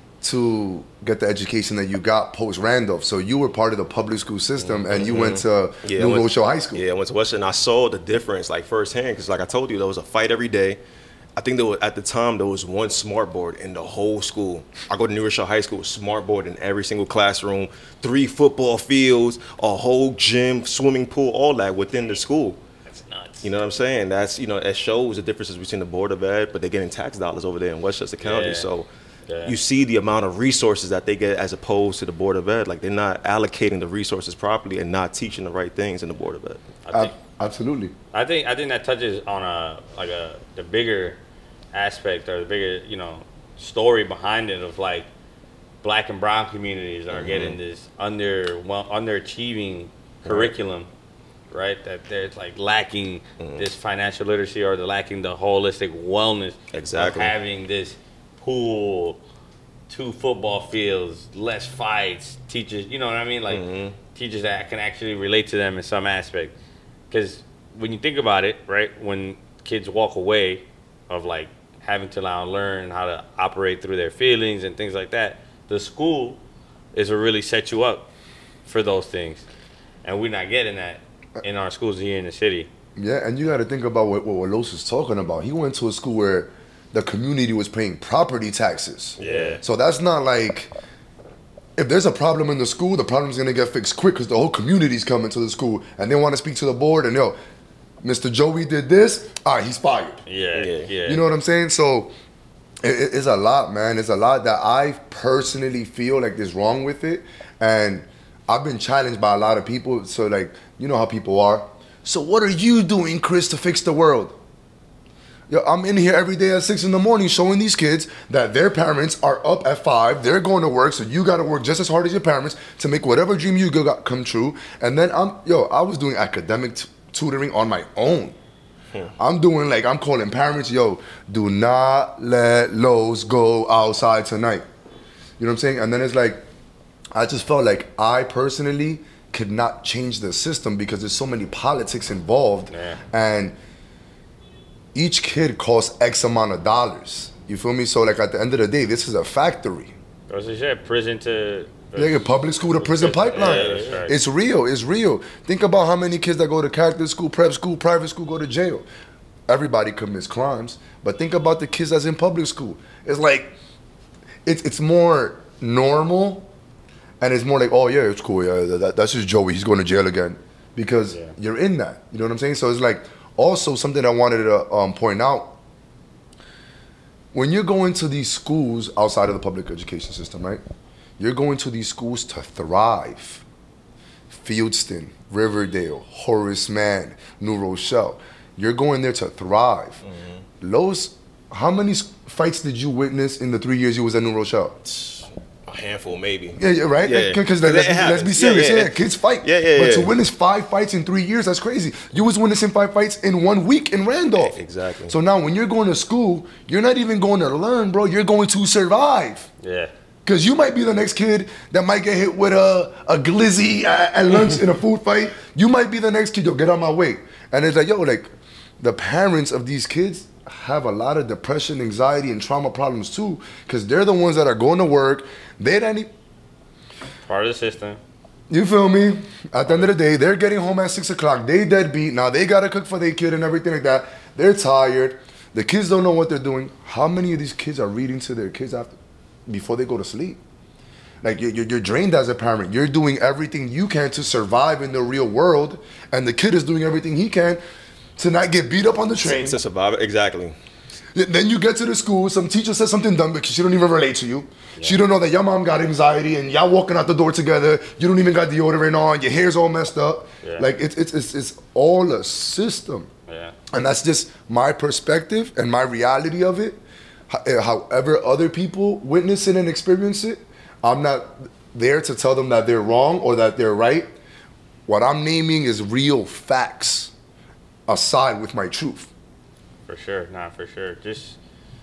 to get the education that you got post-Randolph. So you were part of the public school system, and you went to Yeah, I New went- Rochelle High School. Yeah, I went to Western. I saw the difference like firsthand because, like I told you, there was a fight every day. I think there was, at the time there was one smart board in the whole school. I go to New Rochelle High School, smart board in every single classroom, three football fields, a whole gym, swimming pool, all that within the school. That's nuts. You know what I'm saying? That's, you know, it shows the differences between the Board of Ed, but they're getting tax dollars over there in Westchester County. Yeah. So Yeah. you see the amount of resources that they get as opposed to the Board of Ed. Like, they're not allocating the resources properly and not teaching the right things in the Board of Ed. I think, Ab- absolutely. I think I think that touches on a like a the bigger aspect or the bigger, you know, story behind it of like black and brown communities are Mm-hmm. getting this under well, underachieving curriculum, right? That there's like lacking Mm-hmm. this financial literacy or they're lacking the holistic wellness Exactly. of having this pool, two football fields, less fights, teachers, you know what I mean? Like Mhm. teachers that can actually relate to them in some aspect. Because when you think about it, right, when kids walk away of like having to now learn how to operate through their feelings and things like that, the school is to really set you up for those things. And we're not getting that in our schools here in the city. Yeah, and you got to think about what, what Los is talking about. He went to a school where the community was paying property taxes. Yeah. So that's not like, if there's a problem in the school, the problem's going to get fixed quick because the whole community's coming to the school and they want to speak to the board and, yo, Mister Joey did this, all right, he's fired. Yeah, Yeah. yeah. You know what I'm saying? So it, it- it's a lot, man. It's a lot that I personally feel like there's wrong with it. And I've been challenged by a lot of people. So, like, you know how people are. So what are you doing, Chris, to fix the world? Yo, I'm in here every day at six in the morning showing these kids that their parents are up at five. They're going to work, so you got to work just as hard as your parents to make whatever dream you got come true. And then I'm, yo, I was doing academic t- tutoring on my own. I'm doing like, I'm calling parents, yo, do not let Lowe's go outside tonight. You know what I'm saying? And then it's like, I just felt like I personally could not change the system because there's so many politics involved. Yeah. And each kid costs X amount of dollars. You feel me? So like at the end of the day, this is a factory. As I said, prison to Like a public school to prison pipeline. Yeah, that's right. It's real. It's real. Think about how many kids that go to Catholic school, prep school, private school go to jail. Everybody commits crimes, but think about the kids that's in public school. It's like it's it's more normal, and it's more like, oh yeah, it's cool. Yeah, that, that's just Joey. He's going to jail again because Yeah. you're in that. You know what I'm saying? So it's like also something I wanted to um, point out. When you're going to these schools outside of the public education system, right? You're going to these schools to thrive. Fieldston, Riverdale, Horace Mann, New Rochelle. You're going there to thrive. Mm-hmm. Los, how many s- fights did you witness in the three years you was at New Rochelle? A handful, maybe. Yeah, yeah, right? Yeah, yeah. Because It let's, be- happens. let's be Yeah, serious. Yeah, yeah. kids fight. Yeah, yeah, But yeah. to witness five fights in three years, that's crazy. You was witnessing five fights in one week in Randolph. Exactly. So now when you're going to school, you're not even going to learn, bro. You're going to survive. Yeah. Because you might be the next kid that might get hit with a, a glizzy at, at lunch in a food fight. You might be the next kid, yo, get out my way. And it's like, yo, like, the parents of these kids have a lot of depression, anxiety, and trauma problems too. Because they're the ones that are going to work. They don't e- Part of the system. You feel me? At the end of the day, they're getting home at six o'clock. They deadbeat. Now they gotta cook for their kid and everything like that. They're tired. The kids don't know what they're doing. How many of these kids are reading to their kids after, before they go to sleep? Like you're, you're, you're drained as a parent. You're doing everything you can to survive in the real world, and the kid is doing everything he can to not get beat up on the train. To survive, exactly. Then you get to the school, some teacher says something dumb because she don't even relate to you. She don't know that your mom got anxiety and y'all walking out the door together. You don't even got deodorant on. Your hair's all messed up. Yeah. Like it's it's it's it's all a system. Yeah. And that's just my perspective and my reality of it. Ho- However, other people witness it and experience it, I'm not there to tell them that they're wrong or that they're right. What I'm naming is real facts aside with my truth. For sure, nah, for sure. Just,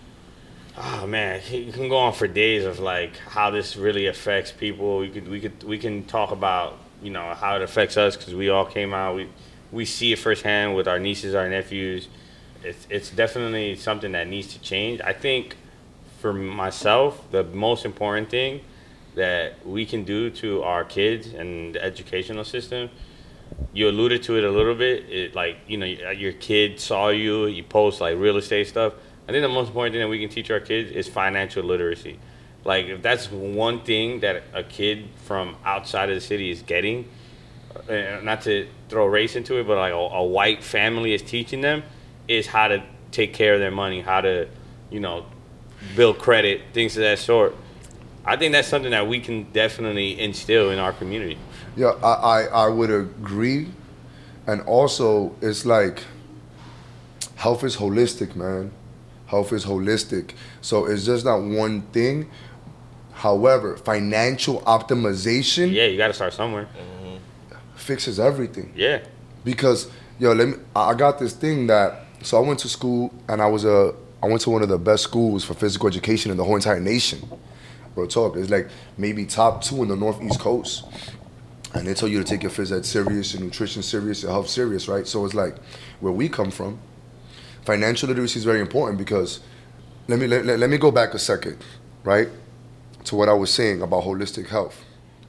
oh man, you can go on for days of like how this really affects people. We could, we could, we can talk about, you know, how it affects us because we all came out. We, we see it firsthand with our nieces, our nephews. It's, it's definitely something that needs to change. I think, for myself, the most important thing that we can do to our kids and the educational system. You alluded to it a little bit. It, like, you know, your kid saw you, you post like real estate stuff. I think the most important thing that we can teach our kids is financial literacy. Like, if that's one thing that a kid from outside of the city is getting, uh, not to throw race into it, but like a, a white family is teaching them, is how to take care of their money, how to, you know, build credit, things of that sort. I think that's something that we can definitely instill in our community. Yeah, I, I, I would agree. And also, it's like, health is holistic, man. Health is holistic. So it's just not one thing. However, financial optimization Yeah, you got to start somewhere. fixes everything. Yeah. Because, yo, let me, I I got this thing that, so I went to school and I was a, I went to one of the best schools for physical education in the whole entire nation. Bro, talk, it's like maybe top two in the Northeast Coast. And they tell you to take your phys ed serious, your nutrition serious, your health serious, right? So it's like, where we come from, financial literacy is very important because, let me let, let, let me go back a second, right? To what I was saying about holistic health.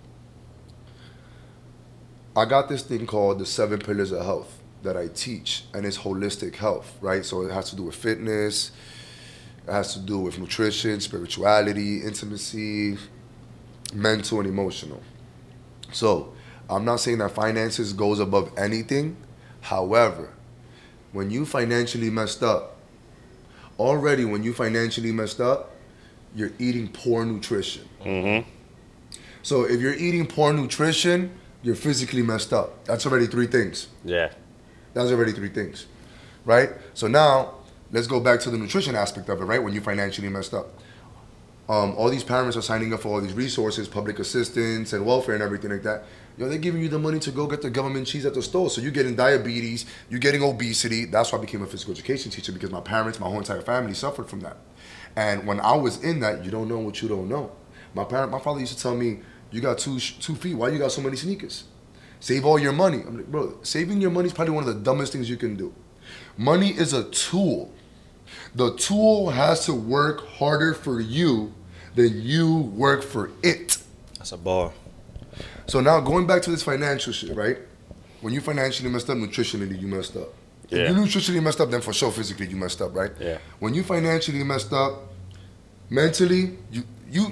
I got this thing called the seven pillars of health that I teach, and it's holistic health, right? So it has to do with fitness, it has to do with nutrition, spirituality, intimacy, mental and emotional. So I'm not saying that finances goes above anything. However, when you financially messed up, already when you financially messed up, you're eating poor nutrition. Mm-hmm. So if you're eating poor nutrition, you're physically messed up. That's already three things. Yeah. That's already three things, right? So now, let's go back to the nutrition aspect of it, right? When you financially messed up. Um, all these parents are signing up for all these resources, public assistance and welfare and everything like that. Yo, they're giving you the money to go get the government cheese at the store. So you're getting diabetes, you're getting obesity. That's why I became a physical education teacher, because my parents, my whole entire family suffered from that. And when I was in that, you don't know what you don't know. My parent, my father used to tell me, you got two two feet, why you got so many sneakers? Save all your money. I'm like, bro, saving your money is probably one of the dumbest things you can do. Money is a tool. The tool has to work harder for you than you work for it. That's a bar. So now going back to this financial shit, right? When you financially messed up, nutritionally you messed up. Yeah. If you nutritionally messed up, then for sure physically you messed up, right? Yeah. When you financially messed up, mentally, you you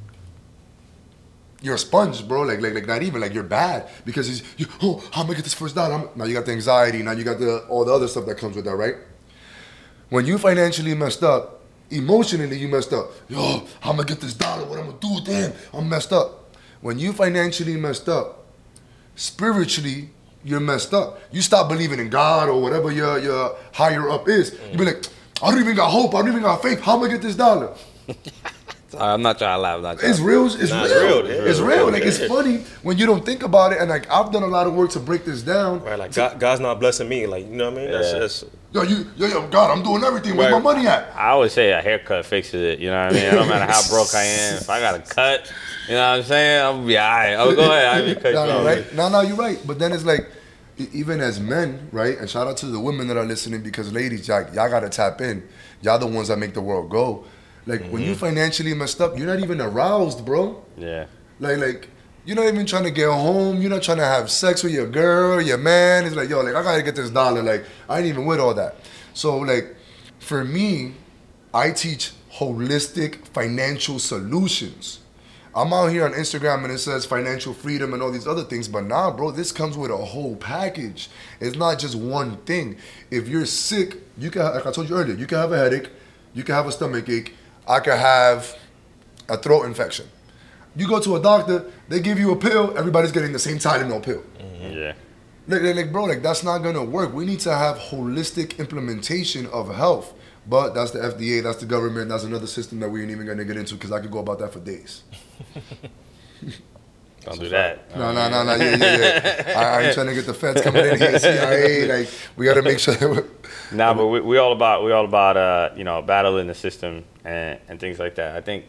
you're a sponge, bro. Like like like not even like you're bad because it's, you oh how am I gonna get this first dollar? I'm, now you got the anxiety. Now you got the all the other stuff that comes with that, right? When you financially messed up, emotionally you messed up. Yo, how am I gonna get this dollar? What I'm gonna do? Damn, I'm messed up. When you financially messed up, spiritually you're messed up. You stop believing in God or whatever your your higher up is. Mm. You be like, I don't even got hope. I don't even got faith. How am I gonna get this dollar? Sorry, I'm not trying to laugh. I'm not trying. It's real. It's Nah, real. it's real. It's It's real. real. Like it's funny when you don't think about it. And like I've done a lot of work to break this down. Right, like God, God's not blessing me. Like, you know what I mean? That's Yeah. just Yo, you, yo, yo, God, I'm doing everything. Where Right. my money at? I always say a haircut fixes it. You know what I mean? No matter how broke I am, if I got a cut, you know what I'm saying? I'm gonna be all right. Oh, go ahead. I mean, cut No, you no, off. right? No, no, you're right. But then it's like, e- even as men, right? And shout out to the women that are listening because ladies, y'all, y'all gotta tap in. Y'all the ones that make the world go. Like when you financially messed up, you're not even aroused, bro. Yeah. Like, like you're not even trying to get home. You're not trying to have sex with your girl, your man. It's like, yo, like I gotta get this dollar. Like I ain't even with all that. So like, for me, I teach holistic financial solutions. I'm out here on Instagram and it says financial freedom and all these other things, but nah, bro, this comes with a whole package. It's not just one thing. If you're sick, you can, like I told you earlier, you can have a headache, you can have a stomach ache, I could have a throat infection. You go to a doctor, they give you a pill, everybody's getting the same Tylenol pill. Yeah. Like, like, like, bro, like that's not gonna work. We need to have holistic implementation of health. But that's the F D A, that's the government, that's another system that we ain't even gonna get into because I could go about that for days. Don't do that. No, no, no, no, yeah, yeah, yeah. I, I ain't trying to get the feds coming in here, C I A. Like, we gotta make sure that we're, Nah, but we we all about we all about uh you know battling the system and and things like that. I think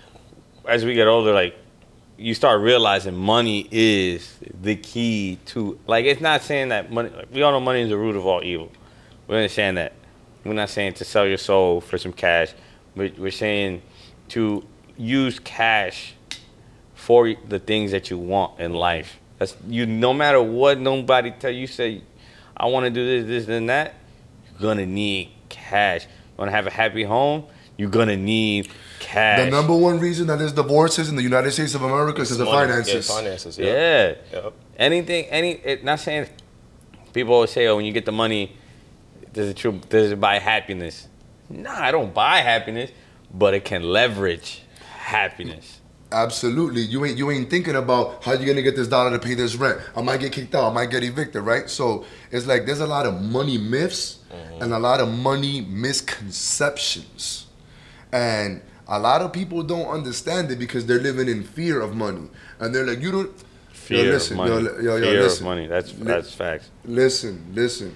as we get older, like you start realizing money is the key to like it's not saying that money. Like, we all know money is the root of all evil. We understand that. We're not saying to sell your soul for some cash. We're, we're saying to use cash for the things that you want in life. That's you. No matter what nobody tell you, say I want to do this, this, and that. You're gonna need cash. You wanna have a happy home? You're gonna need cash. the number one reason that there's divorces in the United States of America is the money. finances. Yeah, finances. Yeah. Yeah. Yep. Anything. Any. It, not saying. People always say, "Oh, when you get the money, does it true? Does it buy happiness?" Nah, I don't buy happiness, but it can leverage happiness. Absolutely. You ain't you ain't thinking about how you gonna get this dollar to pay this rent. I might get kicked out. I might get evicted, right? So it's like there's a lot of money myths and a lot of money misconceptions. And a lot of people don't understand it because they're living in fear of money. And they're like, you don't Fear yo, listen, of money. Yo, yo, yo, Fear listen. of money. That's Li- that's facts. Listen, listen.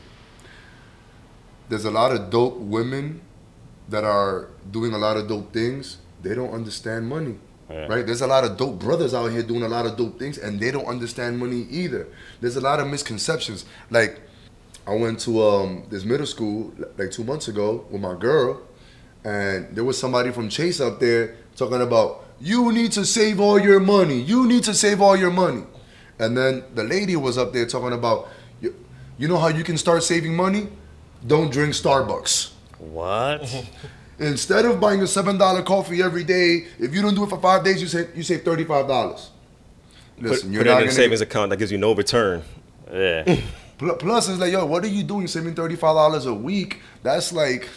There's a lot of dope women that are doing a lot of dope things. They don't understand money. Yeah. Right? There's a lot of dope brothers out here doing a lot of dope things and they don't understand money either. There's a lot of misconceptions. Like, I went to um, this middle school like two months ago with my girl, and there was somebody from Chase up there talking about, you need to save all your money. You need to save all your money. And then the lady was up there talking about, you, you know how you can start saving money? Don't drink Starbucks. What? Instead of buying a seven dollar coffee every day, if you don't do it for five days, you save you save thirty-five dollars. Listen, Put, you're put it not in a gonna savings account that gives you no return. Yeah. Pl- Plus, it's like, yo, what are you doing saving thirty-five dollars a week? That's like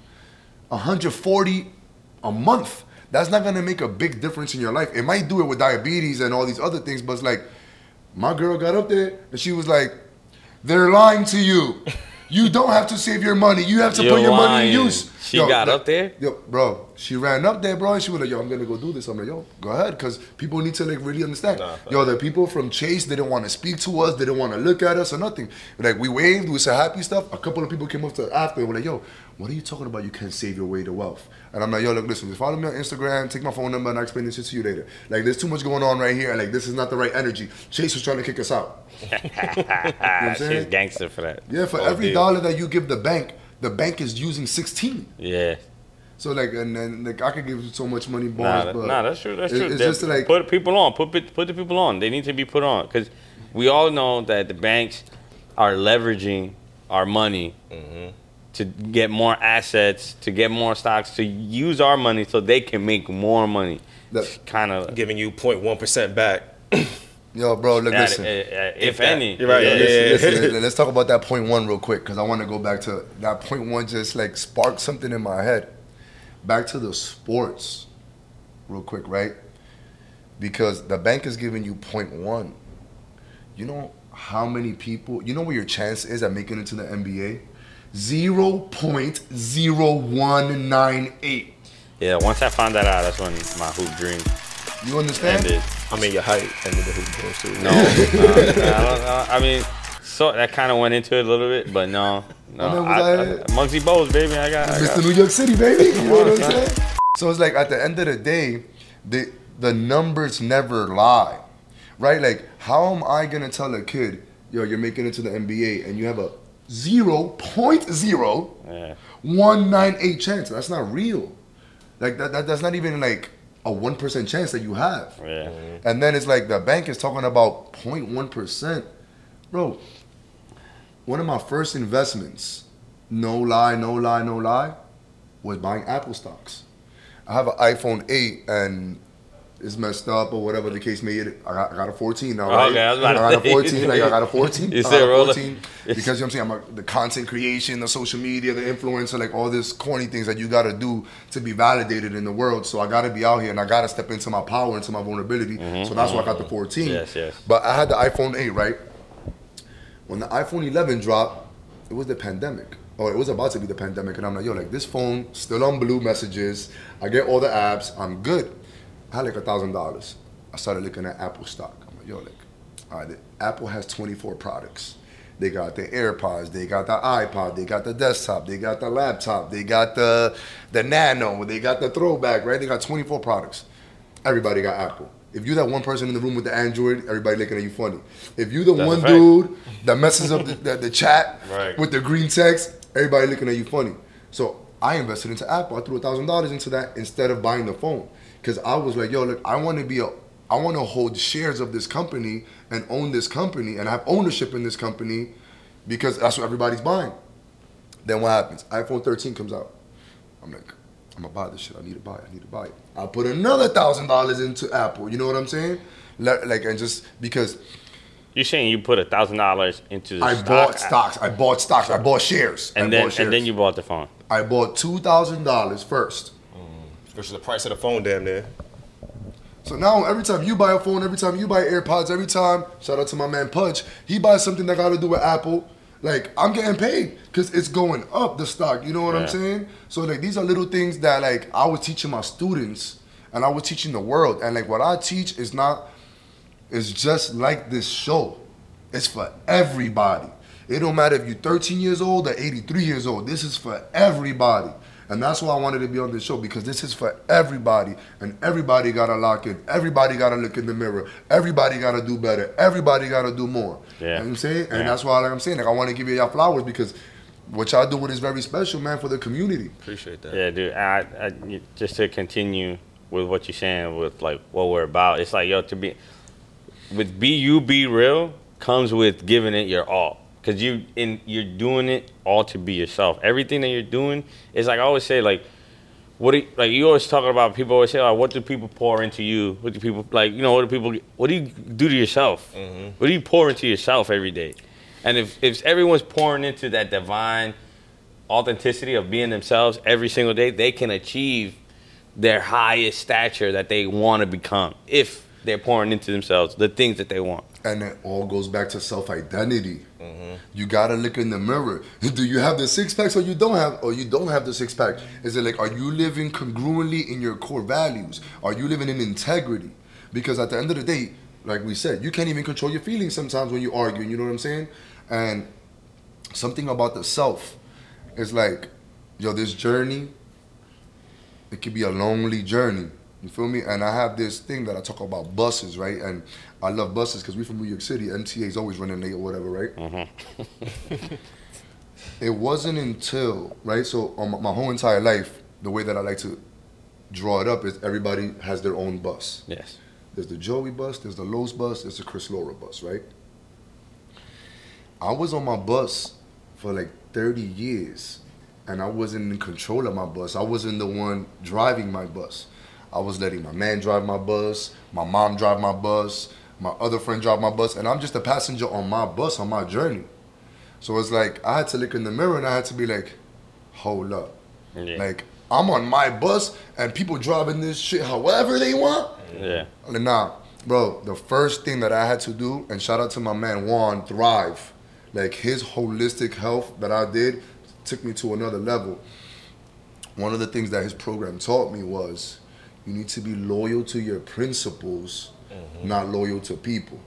one hundred forty a month. That's not gonna make a big difference in your life. It might do it with diabetes and all these other things, but it's like, my girl got up there and she was like, they're lying to you. You don't have to save your money. You have to You're put your money lying. in use. She got the- up there? Yo, bro, she ran up there, bro, and she was like, yo, I'm gonna go do this. I'm like, yo, go ahead, because people need to like really understand. Nah, yo, the people from Chase, they didn't want to speak to us. They didn't want to look at us or nothing. Like, we waved, we said happy stuff. A couple of people came up to after and were like, yo, what are you talking about? You can't save your way to wealth. And I'm like, yo, look, listen, just follow me on Instagram, take my phone number, and I'll explain this shit to you later. Like, there's too much going on right here, and like, this is not the right energy. Chase was trying to kick us out. You know what I'm saying? She's gangster for that. Yeah, for Oh, every dude. dollar that you give the bank, the bank is using sixteen. Yeah. So like, and then like, I could give you so much money, boys, Nah, that, but nah, that's true. That's it- true. It's They- just like, put people on. Put put put the people on. They need to be put on because we all know that the banks are leveraging our money Mm-hmm. to get more assets, to get more stocks, to use our money so they can make more money. That- Kind of. Giving you zero point one percent back. yo, bro, look, listen. if that- any. You're right, Yeah, yeah, listen, yeah. listen, let- let's talk about that point one real quick because I want to go back to that point one. Just like sparked something in my head. Back to the sports, real quick, right? Because the bank is giving you point one. You know how many people? You know what your chance is at making it to the N B A? Zero point zero one nine eight. Yeah, once I found that out, that's when my hoop dream You understand? ended. I mean, your height and the hoop goes too. No, no, no, I, don't, know. I mean, so that kind of went into it a little bit, but no, no. I mean, was I, I- I, Muggsy Bogues, baby, I got, I Mister got. New York City, baby. You know what I'm Come on, saying? So it's like at the end of the day, the the numbers never lie, right? Like, how am I gonna tell a kid, yo, you're making it to the N B A, and you have a zero point zero Yeah. one nine eight chance? That's not real. Like that, that that's not even like a one percent chance that you have. Yeah. And then it's like the bank is talking about zero point one percent. Bro, one of my first investments, no lie, no lie, no lie, was buying Apple stocks. I have an iPhone eight and it's messed up or whatever the case may be. I got, I got a fourteen now, right? Okay, I was about to got a say. fourteen. Like I got a fourteen. You I said got a roll- fourteen because you know what I'm saying. I'm a, the content creation, the social media, the influencer, like all this corny things that you got to do to be validated in the world. So I got to be out here and I got to step into my power, into my vulnerability. So that's why I got the fourteen. Yes, yes. But I had the iPhone eight, right? When the iPhone eleven dropped, it was the pandemic. Or it was about to be the pandemic. And I'm like, yo, like this phone, still on blue messages. I get all the apps. I'm good. I had like a thousand dollars. I started looking at Apple stock. I'm like, yo, like, all right, Apple has twenty-four products. They got the AirPods, they got the iPod, they got the desktop, they got the laptop, they got the the Nano, they got the throwback, right? They got twenty-four products. Everybody got Apple. If you're that one person in the room with the Android, everybody looking at you funny. If you the That's one a fact. dude that messes up the, the, the chat Right. with the green text, everybody looking at you funny. So I invested into Apple. I threw a thousand dollars into that instead of buying the phone. Because I was like, yo, look, I want to be a, I want to hold shares of this company and own this company and have ownership in this company because that's what everybody's buying. Then what happens? iPhone thirteen comes out. I'm like, I'm gonna buy this shit. I need to buy it. I need to buy it. I put another thousand dollars into Apple. You know what I'm saying? Like, like, and just because You're saying you put a thousand dollars into the I stock, bought stocks, I bought stocks, I bought shares, and I then bought shares. and then you bought the phone. I bought two thousand dollars first. Versus the price of the phone, damn near. So now every time you buy a phone, every time you buy AirPods, every time, shout out to my man Pudge, he buys something that got to do with Apple. Like, I'm getting paid because it's going up, the stock. You know what I'm Yeah. saying? So, like, these are little things that, like, I was teaching my students and I was teaching the world. And, like, what I teach is not, it's just like this show. It's for everybody. It don't matter if you're thirteen years old or eighty-three years old. This is for everybody. And that's why I wanted to be on this show, because this is for everybody. And everybody got to lock in. Everybody got to look in the mirror. Everybody got to do better. Everybody got to do more. Yeah. You know what I'm saying? And Yeah. that's why, like I'm saying, like I want to give you y'all flowers because what y'all doing is very special, man, for the community. Appreciate that. Yeah, dude. I, I, just to continue with what you're saying, with like what we're about, it's like, yo, to be with be you be real comes with giving it your all, because you in you're doing it all to be yourself. Everything that you're doing is like I always say, like what do you, like you always talking about. People always say, like, what do people pour into you? What do people like? You know, what do people? What do you do to yourself? Mm-hmm. What do you pour into yourself every day? And if if everyone's pouring into that divine authenticity of being themselves every single day, they can achieve their highest stature that they want to become if they're pouring into themselves the things that they want. And it all goes back to self-identity. You gotta look in the mirror. Do you have the six packs or you don't have, or you don't have the six pack? Is it like, are you living congruently in your core values? Are you living in integrity? Because at the end of the day, like we said, you can't even control your feelings sometimes when you argue. You know what I'm saying? And something about the self is like, yo, this journey, it could be a lonely journey. You feel me? And I have this thing that I talk about buses, right? And I love buses because we're from New York City. M T A is always running late or whatever, right? Mm-hmm. It wasn't until, right? So on my, my whole entire life, the way that I like to draw it up is everybody has their own bus. Yes. There's the Joey bus, there's the Los bus, there's the Chris Laura bus, right? I was on my bus for like thirty years, and I wasn't in control of my bus. I wasn't the one driving my bus. I was letting my man drive my bus, my mom drive my bus, my other friend drive my bus, and I'm just a passenger on my bus, on my journey. So it's like, I had to look in the mirror and I had to be like, hold up. Yeah. Like, I'm on my bus and people driving this shit however they want. Yeah. Like, nah, bro, the first thing that I had to do, and shout out to my man Juan Thrive, like his holistic health that I did took me to another level. One of the things that his program taught me was you need to be loyal to your principles, mm-hmm. not loyal to people.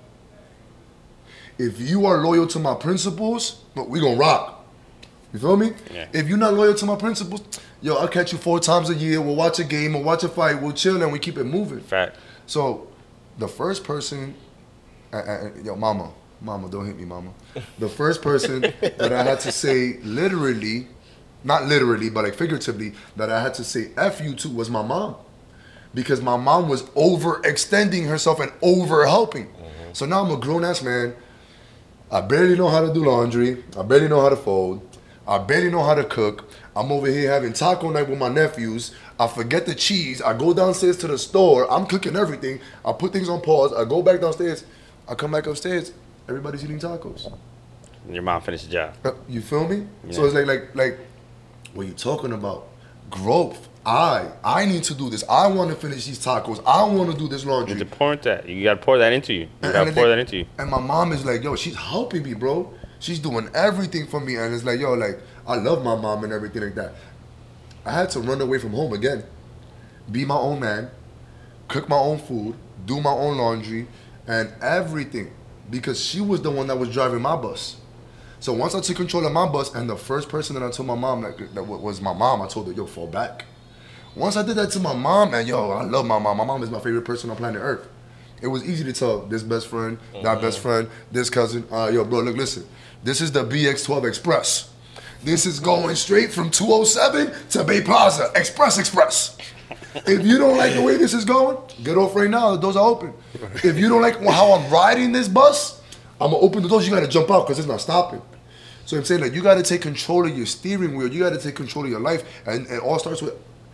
If you are loyal to my principles, we gonna rock. You feel me? Yeah. If you're not loyal to my principles, yo, I'll catch you four times a year. We'll watch a game, we'll watch a fight, we'll chill, and we keep it moving. Fact. So, the first person, uh, uh, yo, mama, mama, don't hit me, mama. The first person that I had to say literally, not literally, but like figuratively, that I had to say F you to was my mom. Because my mom was overextending herself and over helping. Mm-hmm. So now I'm a grown ass man. I barely know how to do laundry. I barely know how to fold. I barely know how to cook. I'm over here having taco night with my nephews. I forget the cheese. I go downstairs to the store. I'm cooking everything. I put things on pause. I go back downstairs. I come back upstairs. Everybody's eating tacos. Your mom finished the job. You feel me? Yeah. So it's like, like, like, when you're talking about growth, I, I need to do this. I want to finish these tacos. I want to do this laundry. It's important that you got to pour that into you. You And- got to and pour they- that into you. And my mom is like, yo, she's helping me, bro. She's doing everything for me. And it's like, yo, like, I love my mom and everything like that. I had to run away from home again. Be my own man. Cook my own food. Do my own laundry. And everything. Because she was the one that was driving my bus. So once I took control of my bus, and the first person that I told my mom, like, that was my mom, I told her, yo, fall back. Once I did that to my mom, and yo, I love my mom. My mom is my favorite person on planet Earth. It was easy to tell this best friend, that Mm-hmm. best friend, this cousin. Uh, yo, bro, look, listen. This is the B X twelve Express. This is going straight from two oh seven to Bay Plaza. Express, Express. If you don't like the way this is going, get off right now. The doors are open. If you don't like how I'm riding this bus, I'm going to open the doors. You got to jump out because it's not stopping. So I'm saying, like, you got to take control of your steering wheel. You got to take control of your life. And it all starts with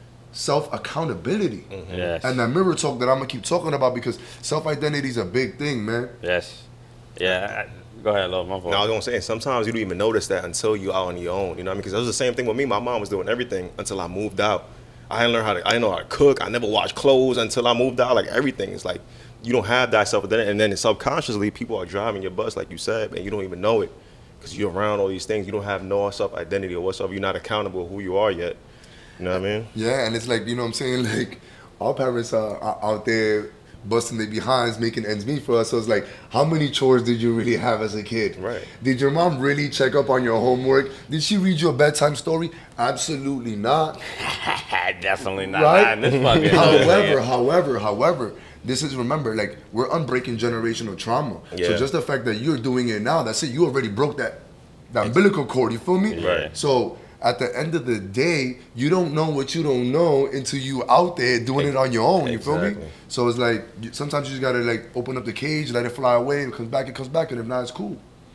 self-accountability. Mm-hmm. Yes. And that mirror talk that I'm going to keep talking about, because self-identity is a big thing, man. Yes. Yeah. I, go ahead, love. My fault. No, I was gonna say, sometimes you don't even notice that until you out on your own. You know what I mean? Because it was the same thing with me. My mom was doing everything until I moved out. I didn't learn how to. I didn't know how to cook. I never washed clothes until I moved out. Like, everything is like, you don't have that self identity, and then subconsciously people are driving your bus, like you said, and you don't even know it because you're around all these things. You don't have no self identity or whatsoever. You're not accountable who you are yet. You know what I mean? Yeah, and it's like, you know what I'm saying? Like, our parents are are out there busting their behinds, making ends meet for us. So it's like, how many chores did you really have as a kid? Right. Did your mom really check up on your homework? Did she read you a bedtime story? Absolutely not. Definitely not. Right? Nah, this fucking however, however, however, this is, remember, like, we're unbreaking generational trauma. Yeah. So just the fact that you're doing it now, that's it. You already broke that, that umbilical cord, you feel me? Right. So at the end of the day, you don't know what you don't know until you out there doing it on your own, you feel me? Exactly. So it's like, you- sometimes you just gotta, like, open up the cage, let it fly away, and it comes back, it comes back, and if not, it's cool.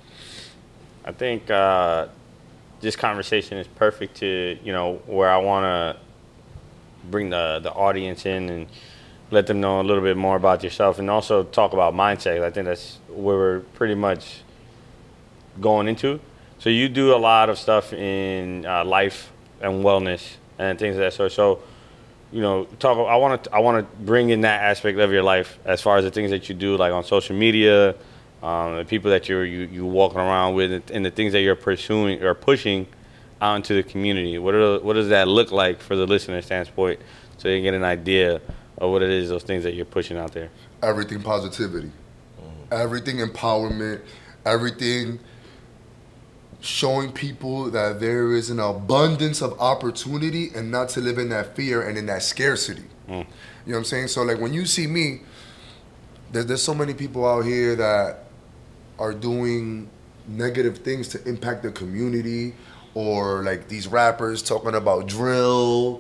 I think uh, this conversation is perfect to, you know, where I want to bring the, the audience in and let them know a little bit more about yourself, and also talk about mindset. I think that's where we're pretty much going into. So you do a lot of stuff in uh, life and wellness and things of that sort. So, you know, talk. I want to I want to bring in that aspect of your life as far as the things that you do, like on social media, um, the people that you're you you walking around with, and the things that you're pursuing or pushing out into the community. What are what does that look like for the listener standpoint, so they get an idea of what it is, those things that you're pushing out there? Everything positivity, everything empowerment, everything showing people that there is an abundance of opportunity and not to live in that fear and in that scarcity. Mm. You know what I'm saying? So like when you see me, there's, there's so many people out here that are doing negative things to impact the community, or like these rappers talking about drill,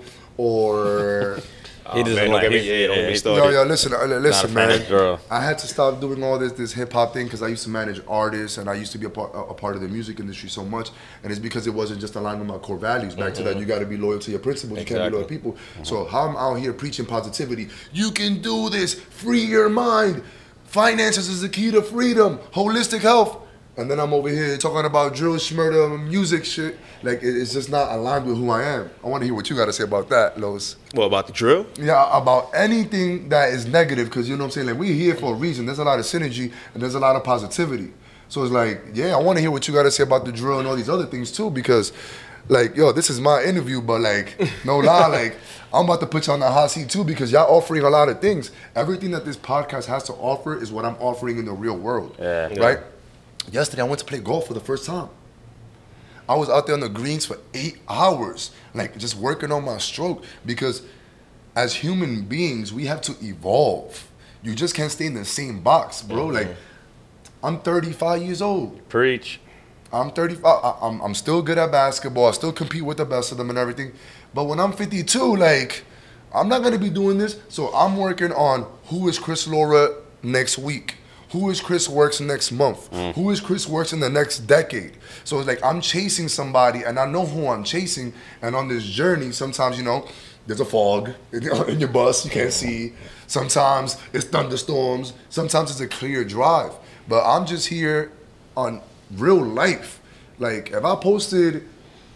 or he doesn't man, like don't get me, he- yeah, don't get me he- started. yo, yo, listen, uh, listen, Not a fan man. of drill. I had to stop doing all this this hip hop thing because I used to manage artists and I used to be a part a part of the music industry so much, and it's because it wasn't just aligned with my core values. Back to that, you got to be loyal to your principles. You can't be loyal to people. So how I'm out here preaching positivity. You can do this. Free your mind. Finances is the key to freedom. Holistic health. And then I'm over here talking about drill, shmurda, music shit. Like, it- it's just not aligned with who I am. I want to hear what you got to say about that, Los. What about the drill? Yeah, about anything that is negative, because you know what I'm saying? Like, we're here for a reason. There's a lot of synergy and there's a lot of positivity. So it's like, yeah, I want to hear what you got to say about the drill and all these other things too, because, like, yo, this is my interview, but, like, no lie, like, I'm about to put you on the hot seat too, because y'all offering a lot of things. Everything that this podcast has to offer is what I'm offering in the real world. Yeah. Right? Yesterday, I went to play golf for the first time. I was out there on the greens for eight hours, like just working on my stroke, because as human beings, we have to evolve. You just can't stay in the same box, bro. Mm-hmm. Like, I'm thirty-five years old. Preach. I'm thirty-five. I, I'm, I'm still good at basketball. I still compete with the best of them and everything. But when I'm fifty-two, like, I'm not going to be doing this. So I'm working on who is Chris Laura next week. Who is Chris Works next month? Mm. Who is Chris Works in the next decade? So it's like I'm chasing somebody, and I know who I'm chasing. And on this journey, sometimes, you know, there's a fog in your bus. You can't see. Sometimes it's thunderstorms. Sometimes it's a clear drive. But I'm just here on real life. Like, if I posted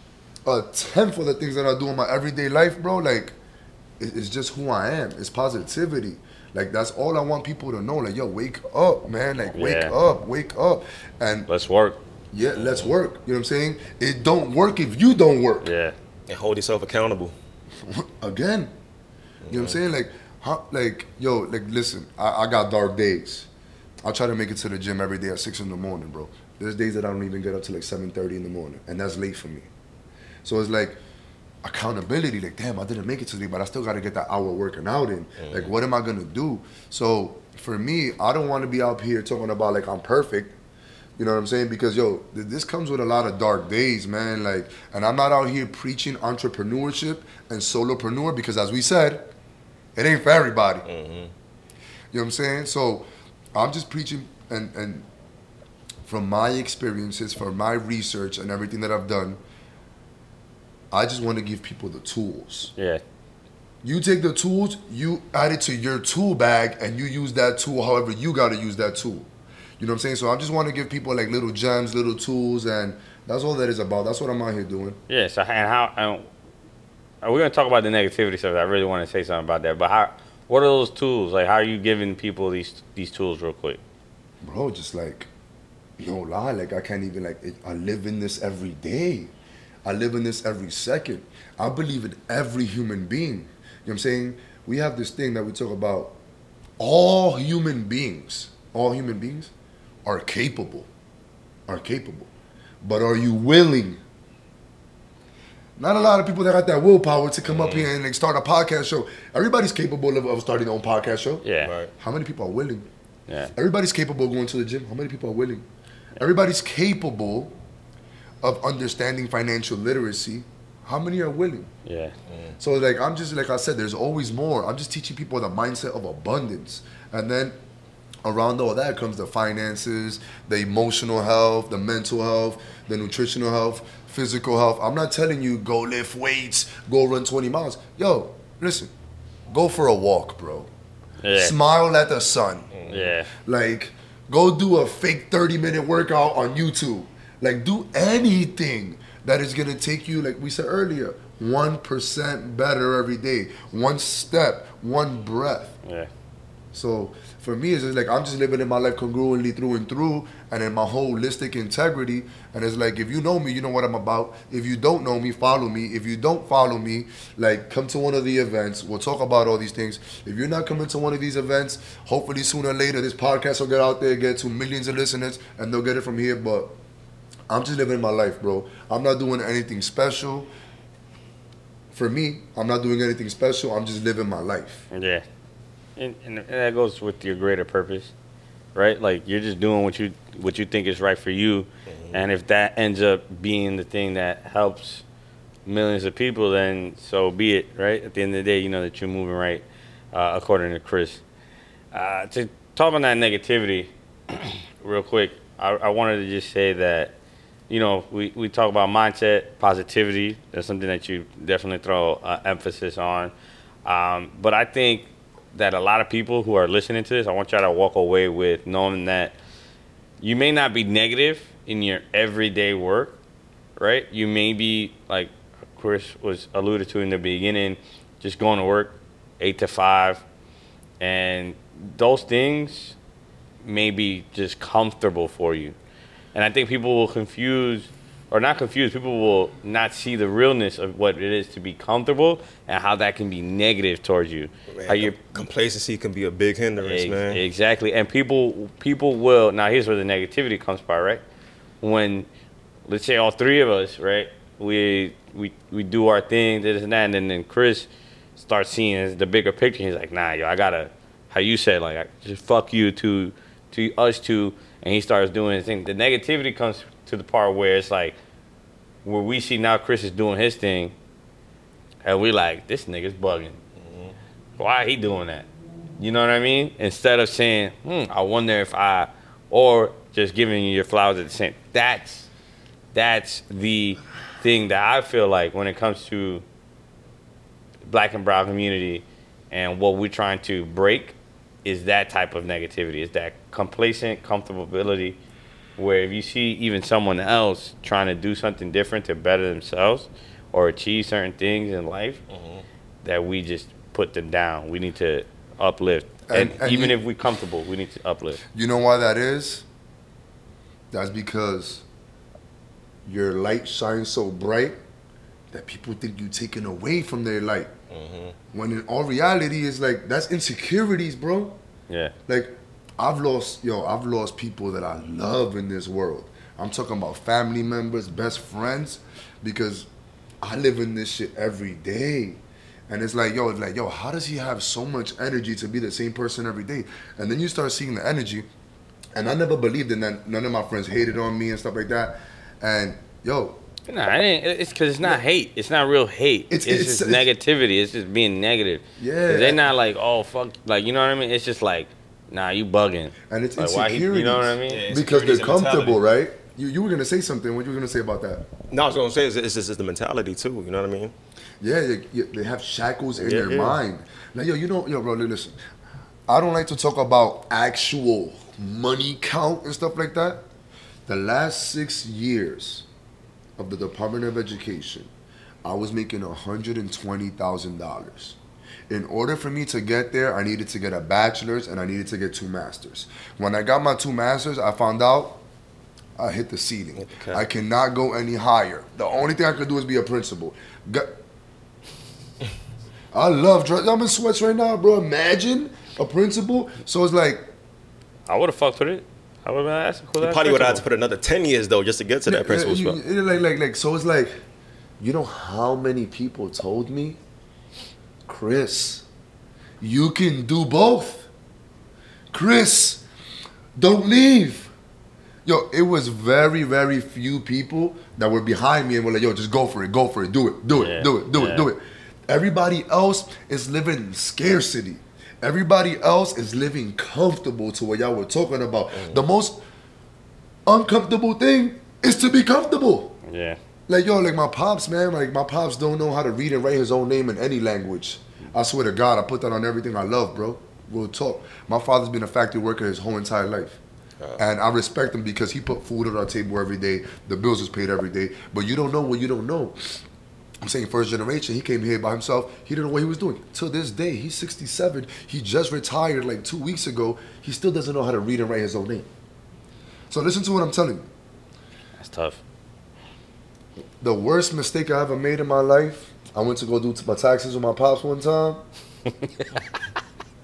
a tenth of the things that I do in my everyday life, bro, like, it's just who I am. It's positivity. Like, that's all I want people to know. Like, yo, wake up, man. Like, wake Yeah. up, wake up. And Let's work. yeah, let's work. You know what I'm saying? It don't work if you don't work. Yeah. And hold yourself accountable. Again. You know what I'm saying? Like, how, like, yo, like, listen, I, I got dark days. I try to make it to the gym every day at six in the morning, bro. There's days that I don't even get up till like seven thirty in the morning, and that's late for me. So it's like accountability. Like, damn, I didn't make it today, but I still got to get that hour working out in. Mm. Like, what am I gonna do? So for me, I don't want to be out here talking about like I'm perfect. You know what I'm saying? Because yo, th- this comes with a lot of dark days, man. Like, and I'm not out here preaching entrepreneurship and solopreneur because, as we said, it ain't for everybody. Mm-hmm. You know what I'm saying? So I'm just preaching and and from my experiences, from my research and everything that I've done, I just want to give people the tools. Yeah. You take the tools, you add it to your tool bag, and you use that tool however you got to use that tool. You know what I'm saying? So I just want to give people like little gems, little tools, and that's all that is about. That's what I'm out here doing. Yeah. So and how? And we're gonna talk about the negativity stuff. I really want to say something about that. But how? What are those tools? Like, how are you giving people these these tools real quick? Bro, just like, no lie, like I can't even like. It, I live in this every day. I live in this every second. I believe in every human being. You know what I'm saying? We have this thing that we talk about. All human beings, all human beings are capable, are capable. But are you willing? Not a lot of people that got that willpower to come mm. up here and like start a podcast show. Everybody's capable of, of starting their own podcast show. Yeah. Right. How many people are willing? Yeah. Everybody's capable of going to the gym. How many people are willing? Everybody's capable of understanding financial literacy. How many are willing? Yeah. Mm. So like I'm just like I said, there's always more. I'm just teaching people the mindset of abundance, and then around all that comes the finances, the emotional health, the mental health, the nutritional health, physical health. I'm not telling you go lift weights, go run twenty miles. Yo, listen, go for a walk, bro. Yeah. Smile at the sun. Yeah. Like, go do a fake thirty minute workout on YouTube. Like, do anything that is gonna take you, like we said earlier, one percent better every day. One step, one breath. Yeah. So for me, it's just like I'm just living in my life congruently through and through, and in my holistic integrity. And it's like, if you know me, you know what I'm about. If you don't know me, follow me. If you don't follow me, like, come to one of the events. We'll talk about all these things. If you're not coming to one of these events, hopefully sooner or later this podcast will get out there, get to millions of listeners, and they'll get it from here. But I'm just living my life, bro. I'm not doing anything special. For me, I'm not doing anything special. I'm just living my life. Yeah, and, and that goes with your greater purpose, right? Like you're just doing what you what you think is right for you, mm-hmm. and if that ends up being the thing that helps millions of people, then so be it, right? At the end of the day, you know that you're moving right, uh, according to Chris. Uh, to talk about that negativity, real quick, I, I wanted to just say that. You know, we, we talk about mindset, positivity. That's something that you definitely throw uh, emphasis on. Um, but I think that a lot of people who are listening to this, I want y'all to walk away with knowing that you may not be negative in your everyday work, right? You may be, like Chris was alluded to in the beginning, just going to work eight to five. And those things may be just comfortable for you. And I think people will confuse, or not confuse, people will not see the realness of what it is to be comfortable and how that can be negative towards you. Man, how your complacency can be a big hindrance, ex- man. Exactly. And people people will, now here's where the negativity comes by, right? When, let's say all three of us, right, we we we do our thing, this and that, and then, then Chris starts seeing the bigger picture. He's like, nah, yo, I gotta, how you said, like, just fuck you to, to us two. And he starts doing his thing. The negativity comes to the part where it's like, where we see now Chris is doing his thing, and we like, this nigga's bugging. Mm-hmm. Why he doing that? You know what I mean? Instead of saying, hmm, I wonder if I, or just giving you your flowers at the same. That's, that's the thing that I feel like when it comes to black and brown community and what we're trying to break is that type of negativity. Is that complacent comfortability where if you see even someone else trying to do something different to better themselves or achieve certain things in life, mm-hmm. that we just put them down. We need to uplift. And, and, and even you, if we're comfortable, we need to uplift. You know why that is? That's because your light shines so bright that people think you're taking away from their light. Mm-hmm. When in all reality, it's like, that's insecurities, bro. Yeah. Like, I've lost, yo, I've lost people that I love in this world. I'm talking about family members, best friends, because I live in this shit every day. And it's like, yo, it's like, yo, how does he have so much energy to be the same person every day? And then you start seeing the energy. And I never believed in that. None of my friends hated on me and stuff like that. And, yo, Nah, it ain't, it's because it's not hate. It's not real hate. It's, it's, it's just it's, negativity. It's just being negative. Yeah. They're not like, oh, fuck. Like, you know what I mean? It's just like, nah, you bugging. And it's like, insecurities. Why he, you know what I mean? Yeah, because they're comfortable, right? You you were going to say something. What you were going to say about that? No, I was going to say it's, it's, it's the mentality, too. You know what I mean? Yeah, they, they have shackles in yeah, their yeah. mind. Now, yo, you know, yo, bro, listen. I don't like to talk about actual money count and stuff like that. The last six years of the Department of Education, I was making one hundred twenty thousand dollars. In order for me to get there, I needed to get a bachelor's and I needed to get two masters. When I got my two masters, I found out I hit the ceiling. Okay. I cannot go any higher. The only thing I could do is be a principal. Got, I love dress. I'm in sweats right now, bro. Imagine a principal. So it's like, I would have fucked with it. I would have asked. You probably would have had to put another ten years though just to get to that principal you, spot. You, like, like, like. So it's like, you know how many people told me, Chris, you can do both. Chris, don't leave. Yo, it was very, very few people that were behind me and were like, yo, just go for it, go for it, do it, do it, yeah. do it, do yeah. it, do it. Everybody else is living in scarcity. Everybody else is living comfortable to what y'all were talking about. Mm. The most uncomfortable thing is to be comfortable. Yeah. Like, yo, like my pops, man, like my pops don't know how to read and write his own name in any language. I swear to God, I put that on everything I love, bro. Real talk. My father's been a factory worker his whole entire life. Uh, and I respect him because he put food on our table every day. The bills was paid every day. But you don't know what you don't know. I'm saying first generation, he came here by himself. He didn't know what he was doing. To this day, he's sixty-seven. He just retired like two weeks ago. He still doesn't know how to read and write his own name. So listen to what I'm telling you. That's tough. The worst mistake I ever made in my life, I went to go do my taxes with my pops one time.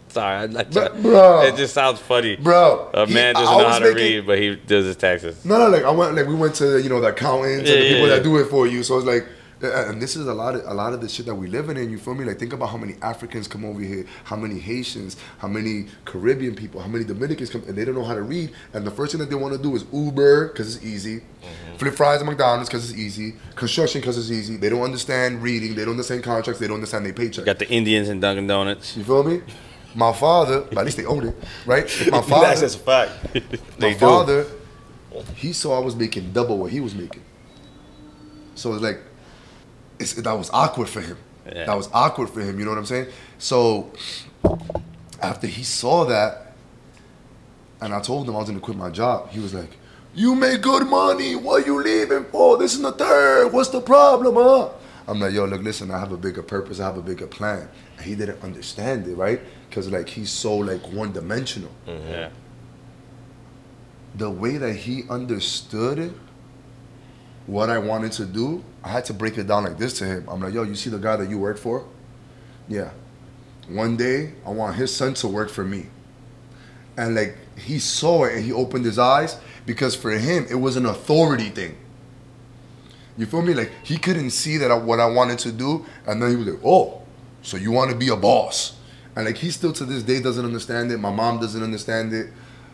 Sorry, I'm not But, trying. bro. It just sounds funny. Bro, A he- man I doesn't know was how to making- read, but he does his taxes. No, no, like I went, like we went to you know the accountants Yeah, and the yeah, people yeah. that do it for you. So it's like, uh, and this is a lot of a lot of the shit that we living in. You feel me? Like think about how many Africans come over here, how many Haitians, how many Caribbean people, how many Dominicans come, and they don't know how to read. And the first thing that they want to do is Uber because it's easy, Mm-hmm. flip fries at McDonald's because it's easy, construction because it's easy. They don't understand reading. They don't understand contracts. They don't understand their paycheck. Got the Indians in Dunkin' Donuts. You feel me? My father, but at least they own it, right? My That's father, just a fact. my They do. father, he saw I was making double what he was making. So it's like, it's, that was awkward for him. Yeah. That was awkward for him, you know what I'm saying? So after he saw that, and I told him I was gonna quit my job, he was like, you make good money, what you leaving for? This is the third, what's the problem, huh? I'm like, yo, look, listen, I have a bigger purpose, I have a bigger plan. And he didn't understand it, right? Because like he's so like one-dimensional. Yeah. The way that he understood it, what I wanted to do, I had to break it down like this to him. I'm like, yo, you see the guy that you work for? Yeah. One day, I want his son to work for me. And like, he saw it and he opened his eyes because for him, it was an authority thing. You feel me? Like, he couldn't see that I, what I wanted to do. And then he was like, oh, so you want to be a boss. And like, he still to this day doesn't understand it. My mom doesn't understand it.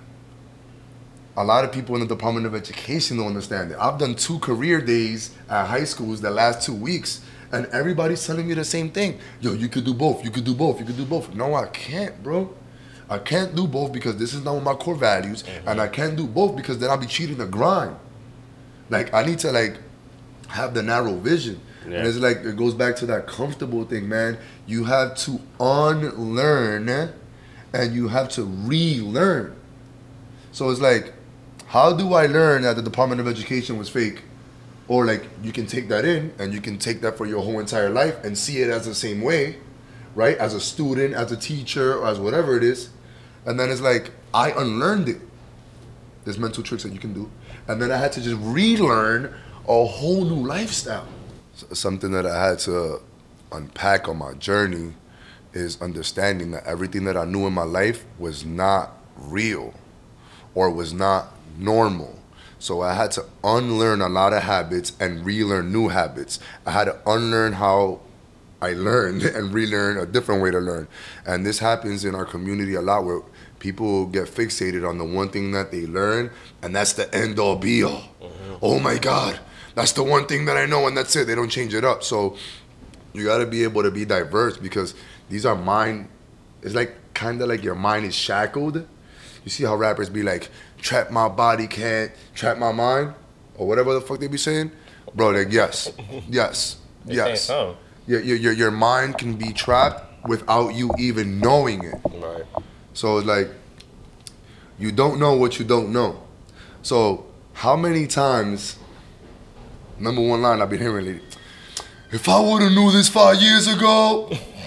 A lot of people in the Department of Education don't understand it. I've done two career days at high schools the last two weeks, and everybody's telling me the same thing. Yo, you could do both. You could do both. You could do both. No, I can't, bro. I can't do both because this is not one of my core values, mm-hmm. and I can't do both because then I'll be cheating the grind. Like, I need to, like, have the narrow vision. Yeah. And it's like, it goes back to that comfortable thing, man. You have to unlearn, and you have to relearn. So it's like, how do I learn that the Department of Education was fake? Or like, you can take that in and you can take that for your whole entire life and see it as the same way, right? As a student, as a teacher, or as whatever it is. And then it's like, I unlearned it. There's mental tricks that you can do. And then I had to just relearn a whole new lifestyle. Something that I had to unpack on my journey is understanding that everything that I knew in my life was not real or was not normal. So I had to unlearn a lot of habits and relearn new habits. I had to unlearn how I learned and relearn a different way to learn. And this happens in our community a lot where people get fixated on the one thing that they learn, and that's the end all be all. Mm-hmm. Oh my God, that's the one thing that I know, and that's it. They don't change it up. So you gotta be able to be diverse because these are mind, it's like kind of like your mind is shackled. You see how rappers be like, trap my body, can't trap my mind? Or whatever the fuck they be saying? Bro, like, yes, yes, They yes. saying Your, your, your, your mind can be trapped without you even knowing it. Right. So it's like, you don't know what you don't know. So how many times, number one line I've been hearing lately, if I would've knew this five years ago,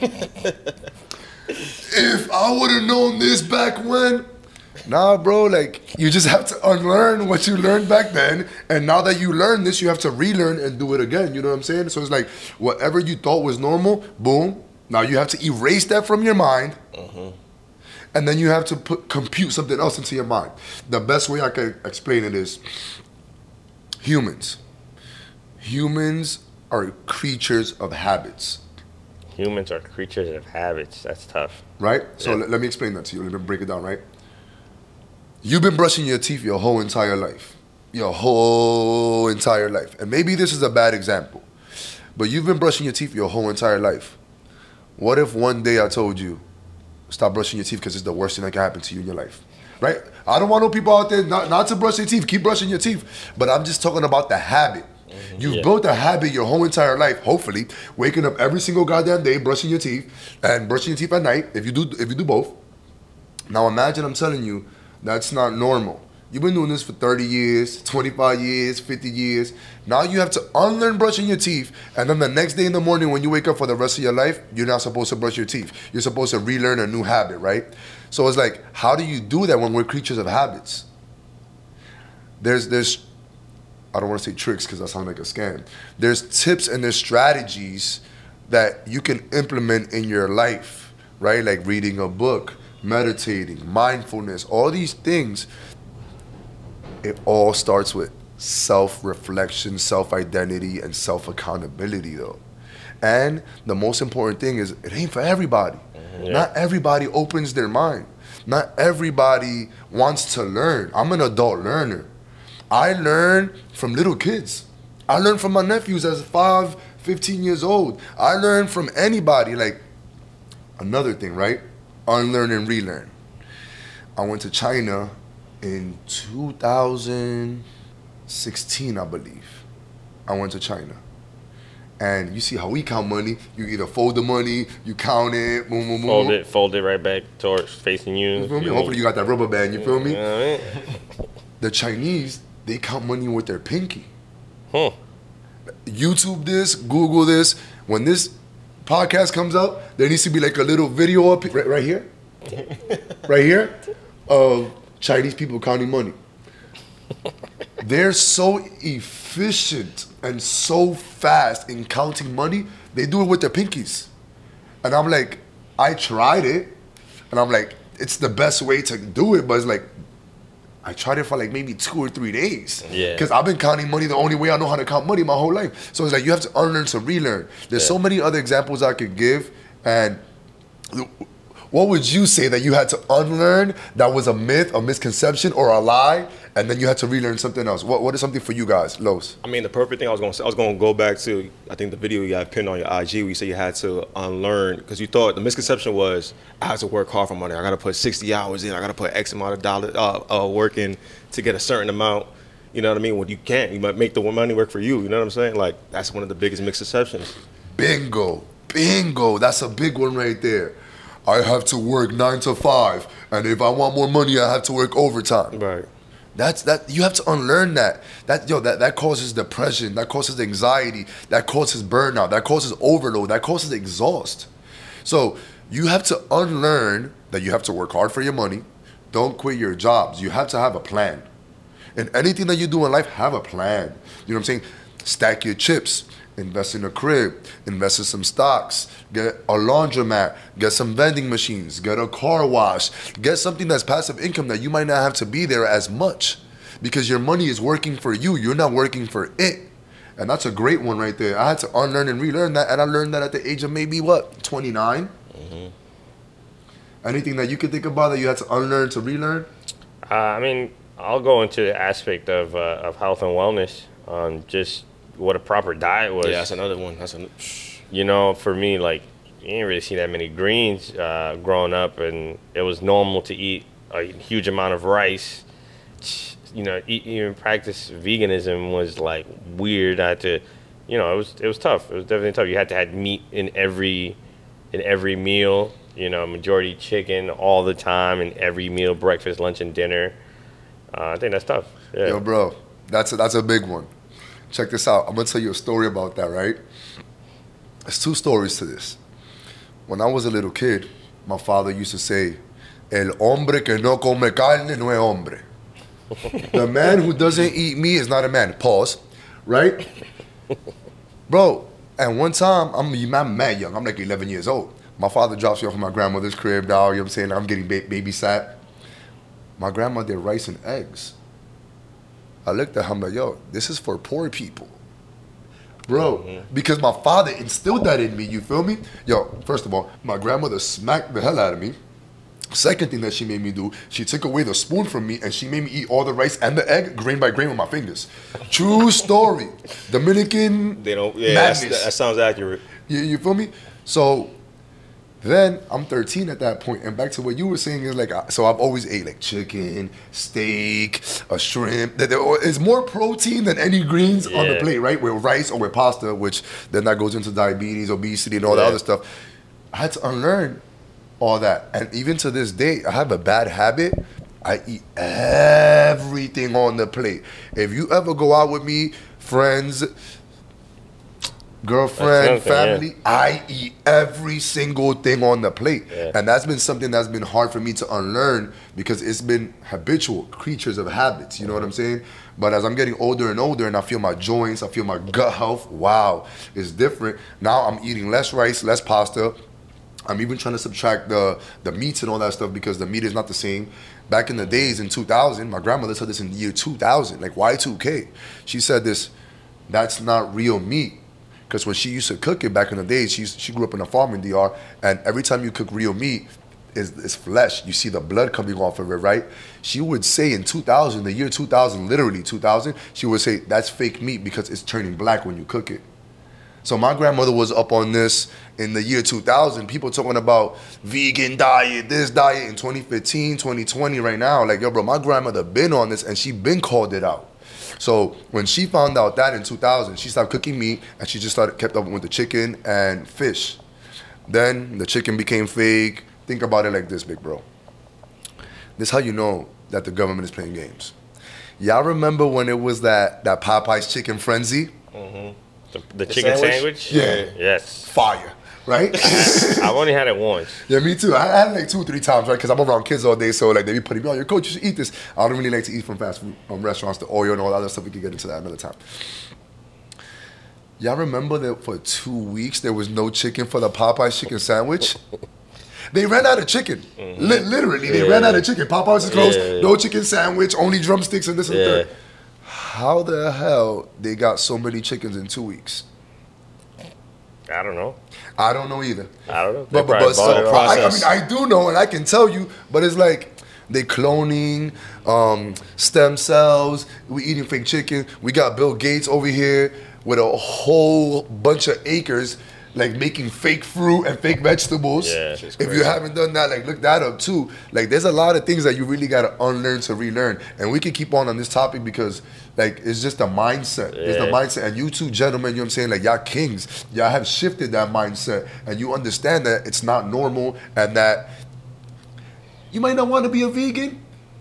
if I would've known this back when, nah, bro, like, you just have to unlearn what you learned back then, and now that you learn this, you have to relearn and do it again, you know what I'm saying? So it's like, whatever you thought was normal, boom, now you have to erase that from your mind, Mm-hmm. and then you have to put compute something else into your mind. The best way I can explain it is, humans. Humans are creatures of habits. Humans are creatures of habits. That's tough. Right? So Yeah. let, let me explain that to you. Let me break it down, right? You've been brushing your teeth your whole entire life. Your whole entire life. And maybe this is a bad example, but you've been brushing your teeth your whole entire life. What if one day I told you, stop brushing your teeth because it's the worst thing that can happen to you in your life? Right? I don't want no people out there not, not to brush their teeth. Keep brushing your teeth. But I'm just talking about the habit. Mm-hmm. You've Yeah. built a habit your whole entire life, hopefully, waking up every single goddamn day, brushing your teeth, and brushing your teeth at night, if you do if you do both. Now imagine I'm telling you, that's not normal. You've been doing this for thirty years, twenty-five years, fifty years. Now you have to unlearn brushing your teeth, and then the next day in the morning when you wake up for the rest of your life, you're not supposed to brush your teeth. You're supposed to relearn a new habit, right? So it's like, how do you do that when we're creatures of habits? There's, there's, I don't want to say tricks because that sounds like a scam. There's tips and there's strategies that you can implement in your life right? Like reading a book, meditating, mindfulness, all these things, it all starts with self-reflection, self-identity, and self-accountability, though. And the most important thing is it ain't for everybody. Yeah. Not everybody opens their mind. Not everybody wants to learn. I'm an adult learner. I learn from little kids. I learn from my nephews as five, fifteen years old. I learn from anybody. Like, another thing, right? Unlearn and relearn. I went to China in two thousand sixteen, I believe. I went to China. And you see how we count money. You either fold the money, you count it, boom, boom, boom. Fold it, fold it right back towards facing you. You feel me? You Hopefully you got that rubber band, you feel me? You know what I mean? The Chinese, they count money with their pinky. Huh. YouTube this, Google this. When this podcast comes out, there needs to be like a little video up right, right here. Right here. Of Chinese people counting money. They're so efficient and so fast in counting money, they do it with their pinkies. And I'm like, I tried it, and I'm like, it's the best way to do it, but it's like, I tried it for like maybe two or three days. Yeah. Because I've been counting money the only way I know how to count money my whole life. So it's like, you have to unlearn to relearn. There's yeah. so many other examples I could give, and what would you say that you had to unlearn that was a myth, a misconception, or a lie, and then you had to relearn something else? What What is something for you guys, Los? I mean, the perfect thing I was going to say, I was going to go back to, I think the video you got pinned on your I G where you said you had to unlearn, because you thought the misconception was, I have to work hard for money. I got to put sixty hours in. I got to put X amount of dollars uh, uh, work in to get a certain amount. You know what I mean? Well, you can't. You might make the money work for you. You know what I'm saying? Like, that's one of the biggest misconceptions. Bingo. Bingo. That's a big one right there. I have to work nine to five, and if I want more money, I have to work overtime. Right. That's that. You have to unlearn that. That yo, that, that causes depression. That causes anxiety. That causes burnout. That causes overload. That causes exhaust. So you have to unlearn that you have to work hard for your money. Don't quit your jobs. You have to have a plan. And anything that you do in life, have a plan. You know what I'm saying? Stack your chips. Invest in a crib, invest in some stocks, get a laundromat, get some vending machines, get a car wash, get something that's passive income that you might not have to be there as much because your money is working for you. You're not working for it. And that's a great one right there. I had to unlearn and relearn that, and I learned that at the age of maybe, what, twenty-nine? Mm-hmm. Anything that you could think about that you had to unlearn to relearn? Uh, I mean, I'll go into the aspect of, uh, of health and wellness, um, just what a proper diet was. Yeah, that's another one. That's an, you know, for me, like, you didn't really see that many greens uh, growing up, and it was normal to eat a huge amount of rice. You know, eat, even practice veganism was like weird. I had to, you know, it was it was tough. It was definitely tough. You had to have meat in every in every meal. You know, majority chicken all the time in every meal, breakfast, lunch, and dinner. Uh, I think that's tough. Yeah. Yo, bro, that's a, that's a big one. Check this out. I'm going to tell you a story about that, right? There's two stories to this. When I was a little kid, my father used to say, El hombre que no come carne no es hombre. The man who doesn't eat meat is not a man. Pause. Right? Bro, and one time, I'm, I'm mad young. I'm like eleven years old. My father drops me off at my grandmother's crib, dog. You know what I'm saying? I'm getting ba- babysat. My grandma did rice and eggs. I looked at him like, yo, this is for poor people. Bro, mm-hmm. because my father instilled that in me, you feel me? Yo, first of all, my grandmother smacked the hell out of me. Second thing that she made me do, she took away the spoon from me and she made me eat all the rice and the egg grain by grain with my fingers. True story. Dominican They don't, yeah, madness. that sounds accurate. You, you feel me? So then I'm thirteen at that point, and back to what you were saying is like, so I've always ate like chicken, steak, a shrimp. It's more protein than any greens yeah. on the plate, right? With rice or with pasta, which then that goes into diabetes, obesity, and all yeah. that other stuff. I had to unlearn all that, and even to this day, I have a bad habit. I eat everything on the plate. If you ever go out with me, friends, girlfriend, family, yeah. I eat every single thing on the plate. Yeah. And that's been something that's been hard for me to unlearn because it's been habitual, creatures of habits, you know what I'm saying? But as I'm getting older and older and I feel my joints, I feel my gut health, wow, it's different. Now I'm eating less rice, less pasta. I'm even trying to subtract the the meats and all that stuff because the meat is not the same. Back in the days in two thousand, my grandmother said this in the year two thousand, like Y two K. She said this, that's not real meat. Because when she used to cook it back in the days, she, she grew up in a farm in D R, and every time you cook real meat, it's, it's flesh. You see the blood coming off of it, right? She would say in two thousand, the year two thousand, literally two thousand, she would say, that's fake meat because it's turning black when you cook it. So my grandmother was up on this in the year two thousand. People talking about vegan diet, this diet in twenty fifteen, twenty twenty right now. Like, yo, bro, my grandmother been on this and she been called it out. So when she found out that in two thousand, she stopped cooking meat and she just started kept up with the chicken and fish. Then the chicken became fake. Think about it like this, big bro. This is how you know that the government is playing games. Y'all remember when it was that, that Popeye's chicken frenzy? Mm-hmm. The, the chicken sandwich? sandwich? Yeah. Yes. Fire, right? I've only had it once. Yeah, me too. I had it like two or three times, right? Because I'm around kids all day, so like they be putting me on, your coach, you should eat this. I don't really like to eat from fast food um, restaurants, the oil and all that other stuff. We can get into that another time. Y'all remember that for two weeks there was no chicken for the Popeye's chicken sandwich? They ran out of chicken. Mm-hmm. Li- literally, they yeah. ran out of chicken. Popeye's is closed, yeah. no chicken sandwich, only drumsticks and this and Yeah. that. How the hell they got so many chickens in two weeks? I don't know. I don't know either. I don't know. They But, but, probably but bought so, it off. I, I process. mean, I do know and I can tell you, but it's like they cloning um, stem cells. We eating fake chicken. We got Bill Gates over here with a whole bunch of acres, like making fake fruit and fake vegetables. Yeah, if it's you crazy. haven't done that, like look that up too. Like there's a lot of things that you really gotta unlearn to relearn. And we can keep on on this topic because like it's just a mindset. It's the Yeah. mindset. And you two gentlemen, you know what I'm saying? Like y'all kings, y'all have shifted that mindset and you understand that it's not normal and that you might not want to be a vegan.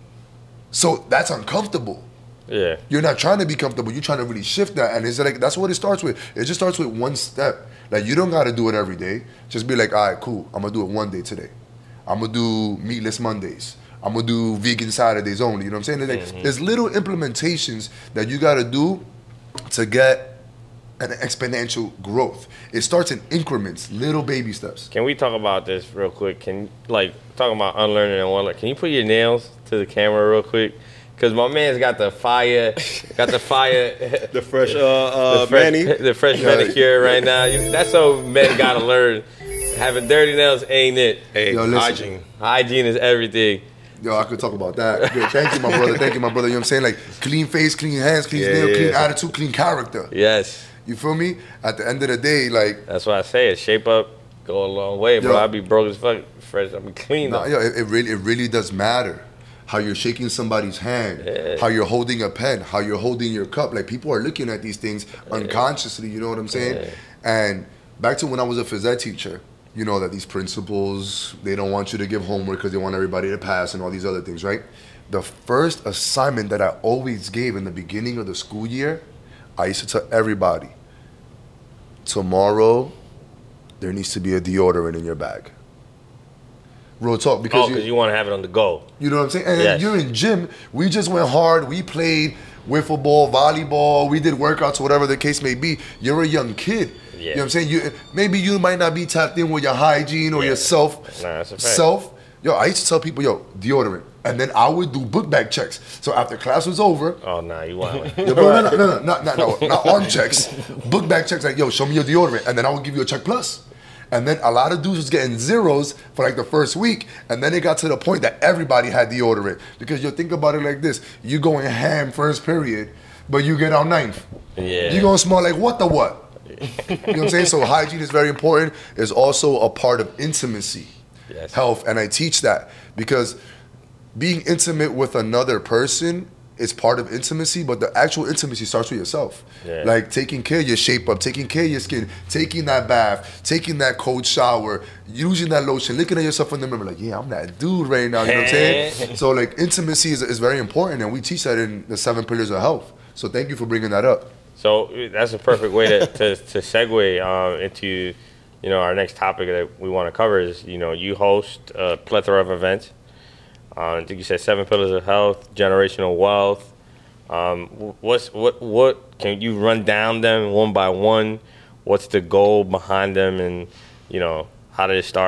So that's uncomfortable. Yeah. You're not trying to be comfortable. You're trying to really shift that. And it's like, that's what it starts with. It just starts with one step. Like, you don't got to do it every day. Just be like, all right, cool. I'm going to do it one day today. I'm going to do meatless Mondays. I'm going to do vegan Saturdays only. You know what I'm saying? There's, like, there's little implementations that you got to do to get an exponential growth. It starts in increments, little baby steps. Can we talk about this real quick? Can, like, talking about unlearning and one, can you put your nails to the camera real quick? Because my man's got the fire, got the fire. The fresh uh, uh, the fresh, Manny. the fresh manicure right now. You- That's how men gotta learn. Having dirty nails ain't it. Hey, Yo, listen. hygiene. Hygiene is everything. Yo, I could talk about that. Good. Thank you, my brother. Thank you, my brother. You know what I'm saying? Like, clean face, clean hands, clean Yeah, nail, yeah, clean yeah. attitude, clean character. Yes, You feel me? At the end of the day, like, that's what I say. It shape up, go a long way, bro. Yo. I be broke as fuck. Fresh, I be clean nah, though. yo, it, it really, it really does matter. How you're shaking somebody's hand, Yeah. how you're holding a pen, how you're holding your cup. Like people are looking at these things unconsciously. You know what I'm saying? Yeah. And back to when I was a phys ed teacher, you know that these principals, they don't want you to give homework because they want everybody to pass and all these other things, right? The first assignment that I always gave in the beginning of the school year, I used to tell everybody, tomorrow there needs to be a deodorant in your bag. Real talk, because Oh, because you want to have it on the go. you know what I'm saying? And Yes. you're in gym. We just went hard. We played wiffle ball, volleyball. We did workouts, whatever the case may be. You're a young kid. Yeah. You know what I'm saying? You maybe you might not be tapped in with your hygiene or Yeah. your self. Nah, that's a fact. Self. Yo, I used to tell people, yo, deodorant. And then I would do book bag checks. So after class was over, Oh, nah, you want yo, bro, no, no, no, no, not, not, no, not arm checks. Book bag checks, like, yo, show me your deodorant. And then I would give you a check plus. And then a lot of dudes was getting zeros for like the first week. And then it got to the point that everybody had deodorant. Because you think about it like this. You going ham first period, but you get out ninth. Yeah. You gonna smell like what the what? You know what I'm saying? So hygiene is very important. It's also a part of intimacy, Yes. health. And I teach that because being intimate with another person is part of intimacy, but the actual intimacy starts with yourself. Yeah. Like taking care of your shape up, taking care of your skin, taking that bath, taking that cold shower, using that lotion, looking at yourself in the mirror like, yeah, I'm that dude right now, you know what I'm saying? So like intimacy is, is very important, and we teach that in the seven pillars of health. So thank you for bringing that up. So that's a perfect way to, to, to segue um, into, you know, our next topic that we want to cover is, you know, you host a plethora of events. Uh, I think you said seven pillars of health, generational wealth. Um, what's what what can you run down them one by one? What's the goal behind them, and you know how did it start?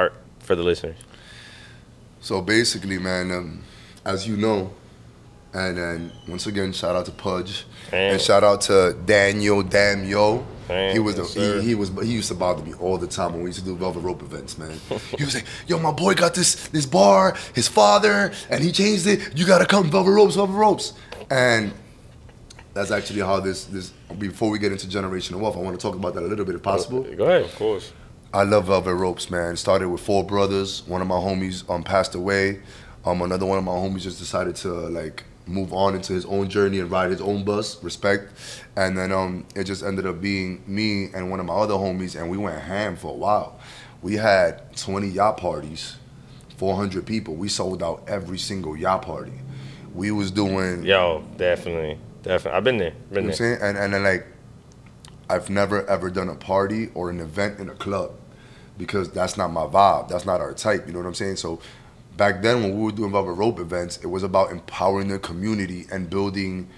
for the listeners. So basically, man, um, as you know, and then once again, shout out to Pudge, Damn. and shout out to Daniel Damn Yo. Damn, He was yes, the, sir. he, he was he used to bother me all the time when we used to do Velvet Rope events, man. He was like, "Yo, my boy got this this bar, his father, and he changed it. You gotta come Velvet Ropes, Velvet Ropes." And that's actually how this this. Before we get into generational wealth, I want to talk about that a little bit, if possible. Go ahead, of course. I love Velvet Ropes, man. Started with four brothers. One of my homies um passed away. Um, another one of my homies just decided to like move on into his own journey and ride his own bus. Respect. And then um, it just ended up being me and one of my other homies, and we went ham for a while. We had twenty yacht parties, four hundred people. We sold out every single yacht party. We was doing. Yo, definitely, definitely. I've been there. Been You know what I'm there. saying? And and then like, I've never ever done a party or an event in a club because that's not my vibe. That's not our type. You know what I'm saying? So back then when we were doing Velvet Rope events, it was about empowering the community and building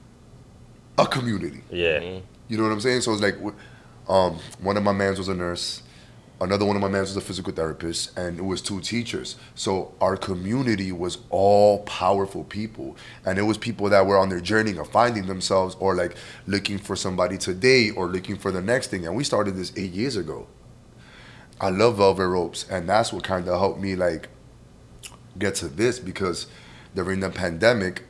a community. Yeah. You know what I'm saying? So it's like, um, one of my mans was a nurse, another one of my mans was a physical therapist, and it was two teachers. So our community was all powerful people, and it was people that were on their journey of finding themselves or like looking for somebody today or looking for the next thing. And we started this eight years ago. I love Velvet Ropes, and that's what kind of helped me like get to this, because during the pandemic,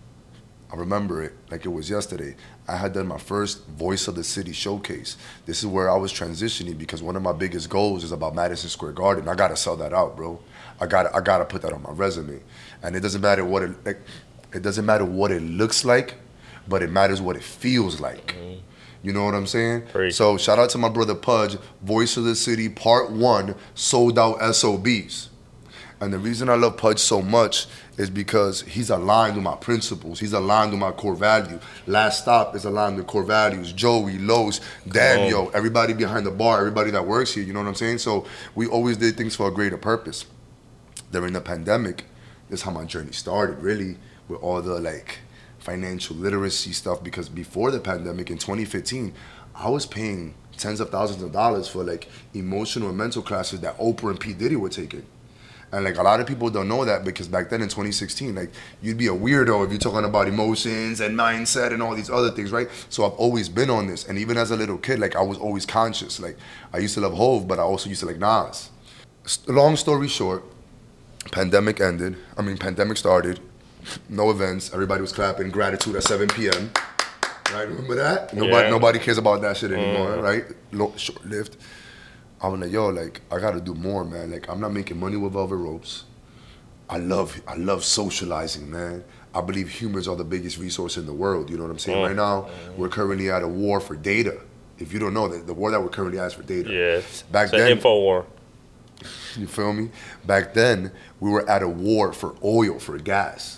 I remember it like it was yesterday. I had done my first Voice of the City showcase. This is where I was transitioning because one of my biggest goals is about Madison Square Garden. I gotta sell that out, bro. I gotta, I gotta put that on my resume. And it doesn't matter what it, like, it doesn't matter what it looks like, but it matters what it feels like. Mm-hmm. You know what I'm saying? Preach. So shout out to my brother Pudge. Voice of the City Part One sold out S O Bs. And the reason I love Pudge so much is because he's aligned with my principles. He's aligned with my core value. Last Stop is aligned with core values. Joey, Los, damn, yo, everybody behind the bar, everybody that works here, you know what I'm saying? So we always did things for a greater purpose. During the pandemic, this is how my journey started, really, with all the, like, financial literacy stuff, because before the pandemic in twenty fifteen, I was paying tens of thousands of dollars for, like, emotional and mental classes that Oprah and P. Diddy were taking. And like a lot of people don't know that, because back then in twenty sixteen, like you'd be a weirdo if you're talking about emotions and mindset and all these other things, right? So I've always been on this. And even as a little kid, like I was always conscious. Like I used to love Hove, but I also used to like Nas. Long story short, pandemic ended. I mean, pandemic started. No events. Everybody was clapping gratitude at seven p.m. Right? Remember that? Nobody, Yeah. nobody cares about that shit anymore, Mm. right? Lo- short-lived. I was like, yo, like, I gotta do more, man. Like, I'm not making money with Velvet Ropes. I love, I love socializing, man. I believe humans are the biggest resource in the world. You know what I'm saying? Mm. Right now, we're currently at a war for data. If you don't know that, the war that we're currently at is for data. Yeah. Back it's an then, info war. you feel me? Back then, we were at a war for oil, for gas.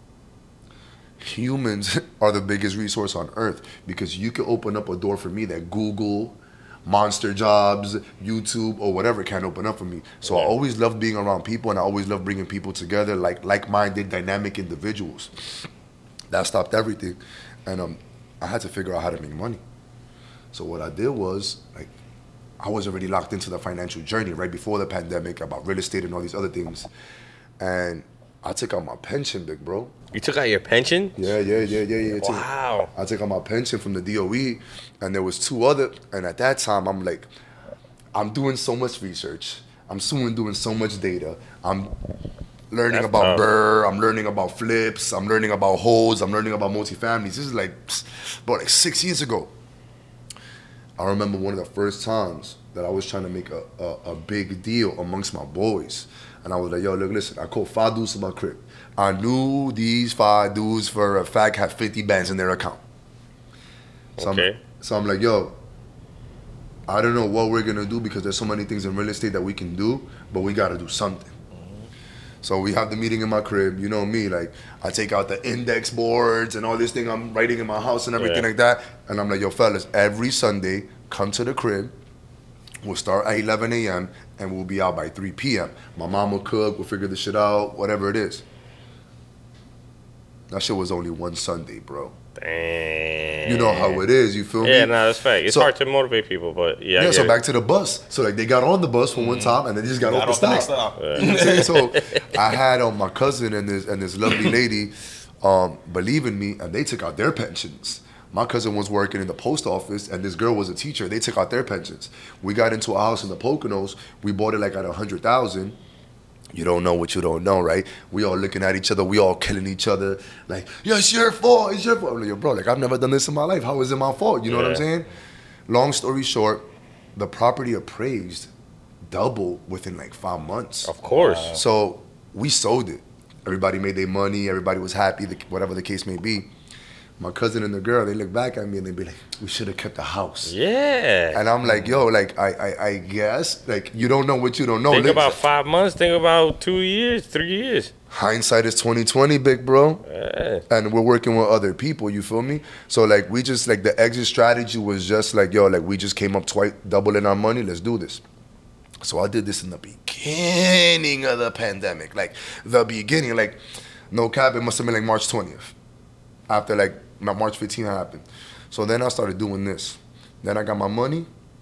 Humans are the biggest resource on earth, because you can open up a door for me that Google, Monster Jobs, YouTube, or whatever can't open up for me. So I always love being around people, and I always love bringing people together, like like-minded, dynamic individuals. That stopped everything, and um, I had to figure out how to make money. So what I did was, like, I was already locked into the financial journey right before the pandemic about real estate and all these other things, and I took out my pension, big bro. You took out your pension? Yeah, yeah, yeah, yeah, yeah. too. Wow. I took out my pension from the D O E, and there was two other, and at that time, I'm like, I'm doing so much research. I'm soon doing so much data. I'm learning That's about tough. Burr. I'm learning about flips. I'm learning about holds. I'm learning about multifamilies. This is like, about like six years ago. I remember one of the first times that I was trying to make a, a, a big deal amongst my boys. And I was like, yo, look, listen, I called five dudes to my crib. I knew these five dudes for a fact had fifty bands in their account. So, Okay. I'm, so I'm like, yo, I don't know what we're going to do, because there's so many things in real estate that we can do, but we got to do something. So we have the meeting in my crib. You know me, like I take out the index boards and all this thing I'm writing in my house and everything Yeah. like that. And I'm like, yo, fellas, every Sunday, come to the crib. We'll start at eleven a.m. and we'll be out by three p.m. My mom will cook, we'll figure this shit out, whatever it is. That shit was only one Sunday, bro. Damn. You know how it is. You feel me? Yeah, no, that's fact. It's So- hard to motivate people, but yeah. I Yeah, get so it. back to the bus. So like they got on the bus for one time and then they just got, Got off the off the stop. next stop. You know what I'm saying? So I had um, my cousin and this and this lovely lady um, believe in me, and they took out their pensions. My cousin was working in the post office, and this girl was a teacher. They took out their pensions. We got into a house in the Poconos. We bought it like at a hundred thousand. You don't know what you don't know, right? We all looking at each other. We all killing each other. Like, yeah, it's your fault. It's your fault. I'm like, yo, bro, like I've never done this in my life. How is it my fault? You know what I'm Yeah. saying? Long story short, the property appraised double within like five months. Of course. So we sold it. Everybody made their money. Everybody was happy, the- whatever the case may be. My cousin and the girl, they look back at me and they be like, we should have kept the house. Yeah. And I'm like, yo, like, I, I, I guess, like, you don't know what you don't know. Think Like, about five months. Think about two years, three years. hindsight is twenty twenty, big bro. Yeah. And we're working with other people, you feel me? So, like, we just, like, the exit strategy was just like, yo, like, we just came up twice, doubling our money. Let's do this. So I did this in the beginning of the pandemic. Like, the beginning. Like, no cap, it must have been like March twentieth. After, like, my March fifteenth happened. So then I started doing this. Then I got my money.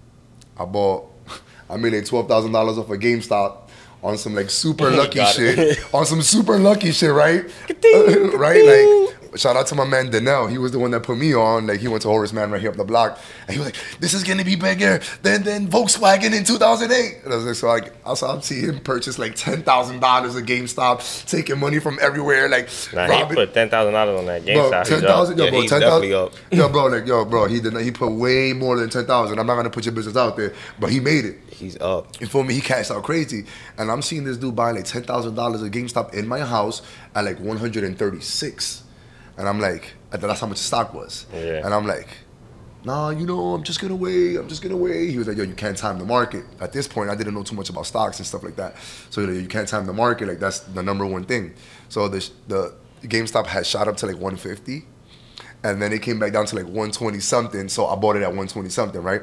I bought, I made like twelve thousand dollars off of GameStop on some like super lucky Got shit. it. On some super lucky shit, right? Uh, right? Like, shout out to my man Danelle. He was the one that put me on. Like, he went to Horace Mann right here up the block. And he was like, this is going to be bigger than, than Volkswagen in two thousand eight. And I was like, so I, I saw him see him purchase like ten thousand dollars at GameStop, taking money from everywhere. Like, Nah, he robbing- put ten thousand dollars on that Bro, GameStop. ten He's up. thousand, yo, Yeah, bro, he's ten definitely thousand. up. Yo, bro, like, yo, bro, he did not, he put way more than ten thousand. I'm not gonna put your business out there, but he made it. He's up. You feel me? He cashed out crazy, and I'm seeing this dude buying like ten thousand dollars at GameStop in my house at like one hundred and thirty-six, and I'm like, that's how much the stock was, Yeah. and I'm like, nah, you know, I'm just gonna wait. I'm just gonna wait. He was like, yo, you can't time the market. At this point, I didn't know too much about stocks and stuff like that. So you know, you can't time the market. Like that's the number one thing. So the the GameStop had shot up to like one fifty, and then it came back down to like one twenty something. So I bought it at one twenty something, right?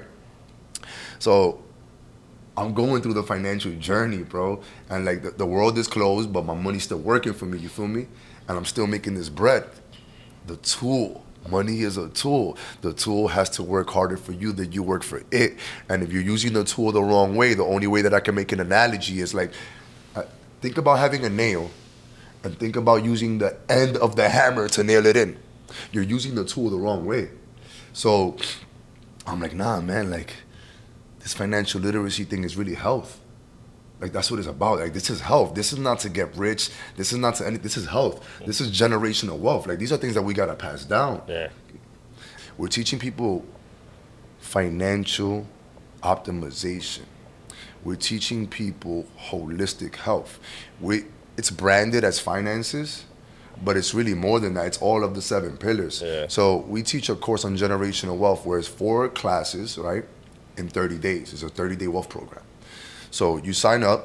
So I'm going through the financial journey, bro, and like the, the world is closed, but my money's still working for me. You feel me? And I'm still making this bread. The tool. Money is a tool. The tool has to work harder for you than you work for it. And if you're using the tool the wrong way, the only way that I can make an analogy is like, uh, think about having a nail and think about using the end of the hammer to nail it in. You're using the tool the wrong way. So I'm like, nah, man, like this financial literacy thing is really health. Like that's what it's about. Like this is health. This is not to get rich. This is not to any. This is health. This is generational wealth. Like these are things that we gotta pass down. Yeah. We're teaching people financial optimization. We're teaching people holistic health. We it's branded as finances, but it's really more than that. It's all of the seven pillars. Yeah. So we teach a course on generational wealth, where it's four classes, right, in thirty days. It's a thirty-day wealth program. So you sign up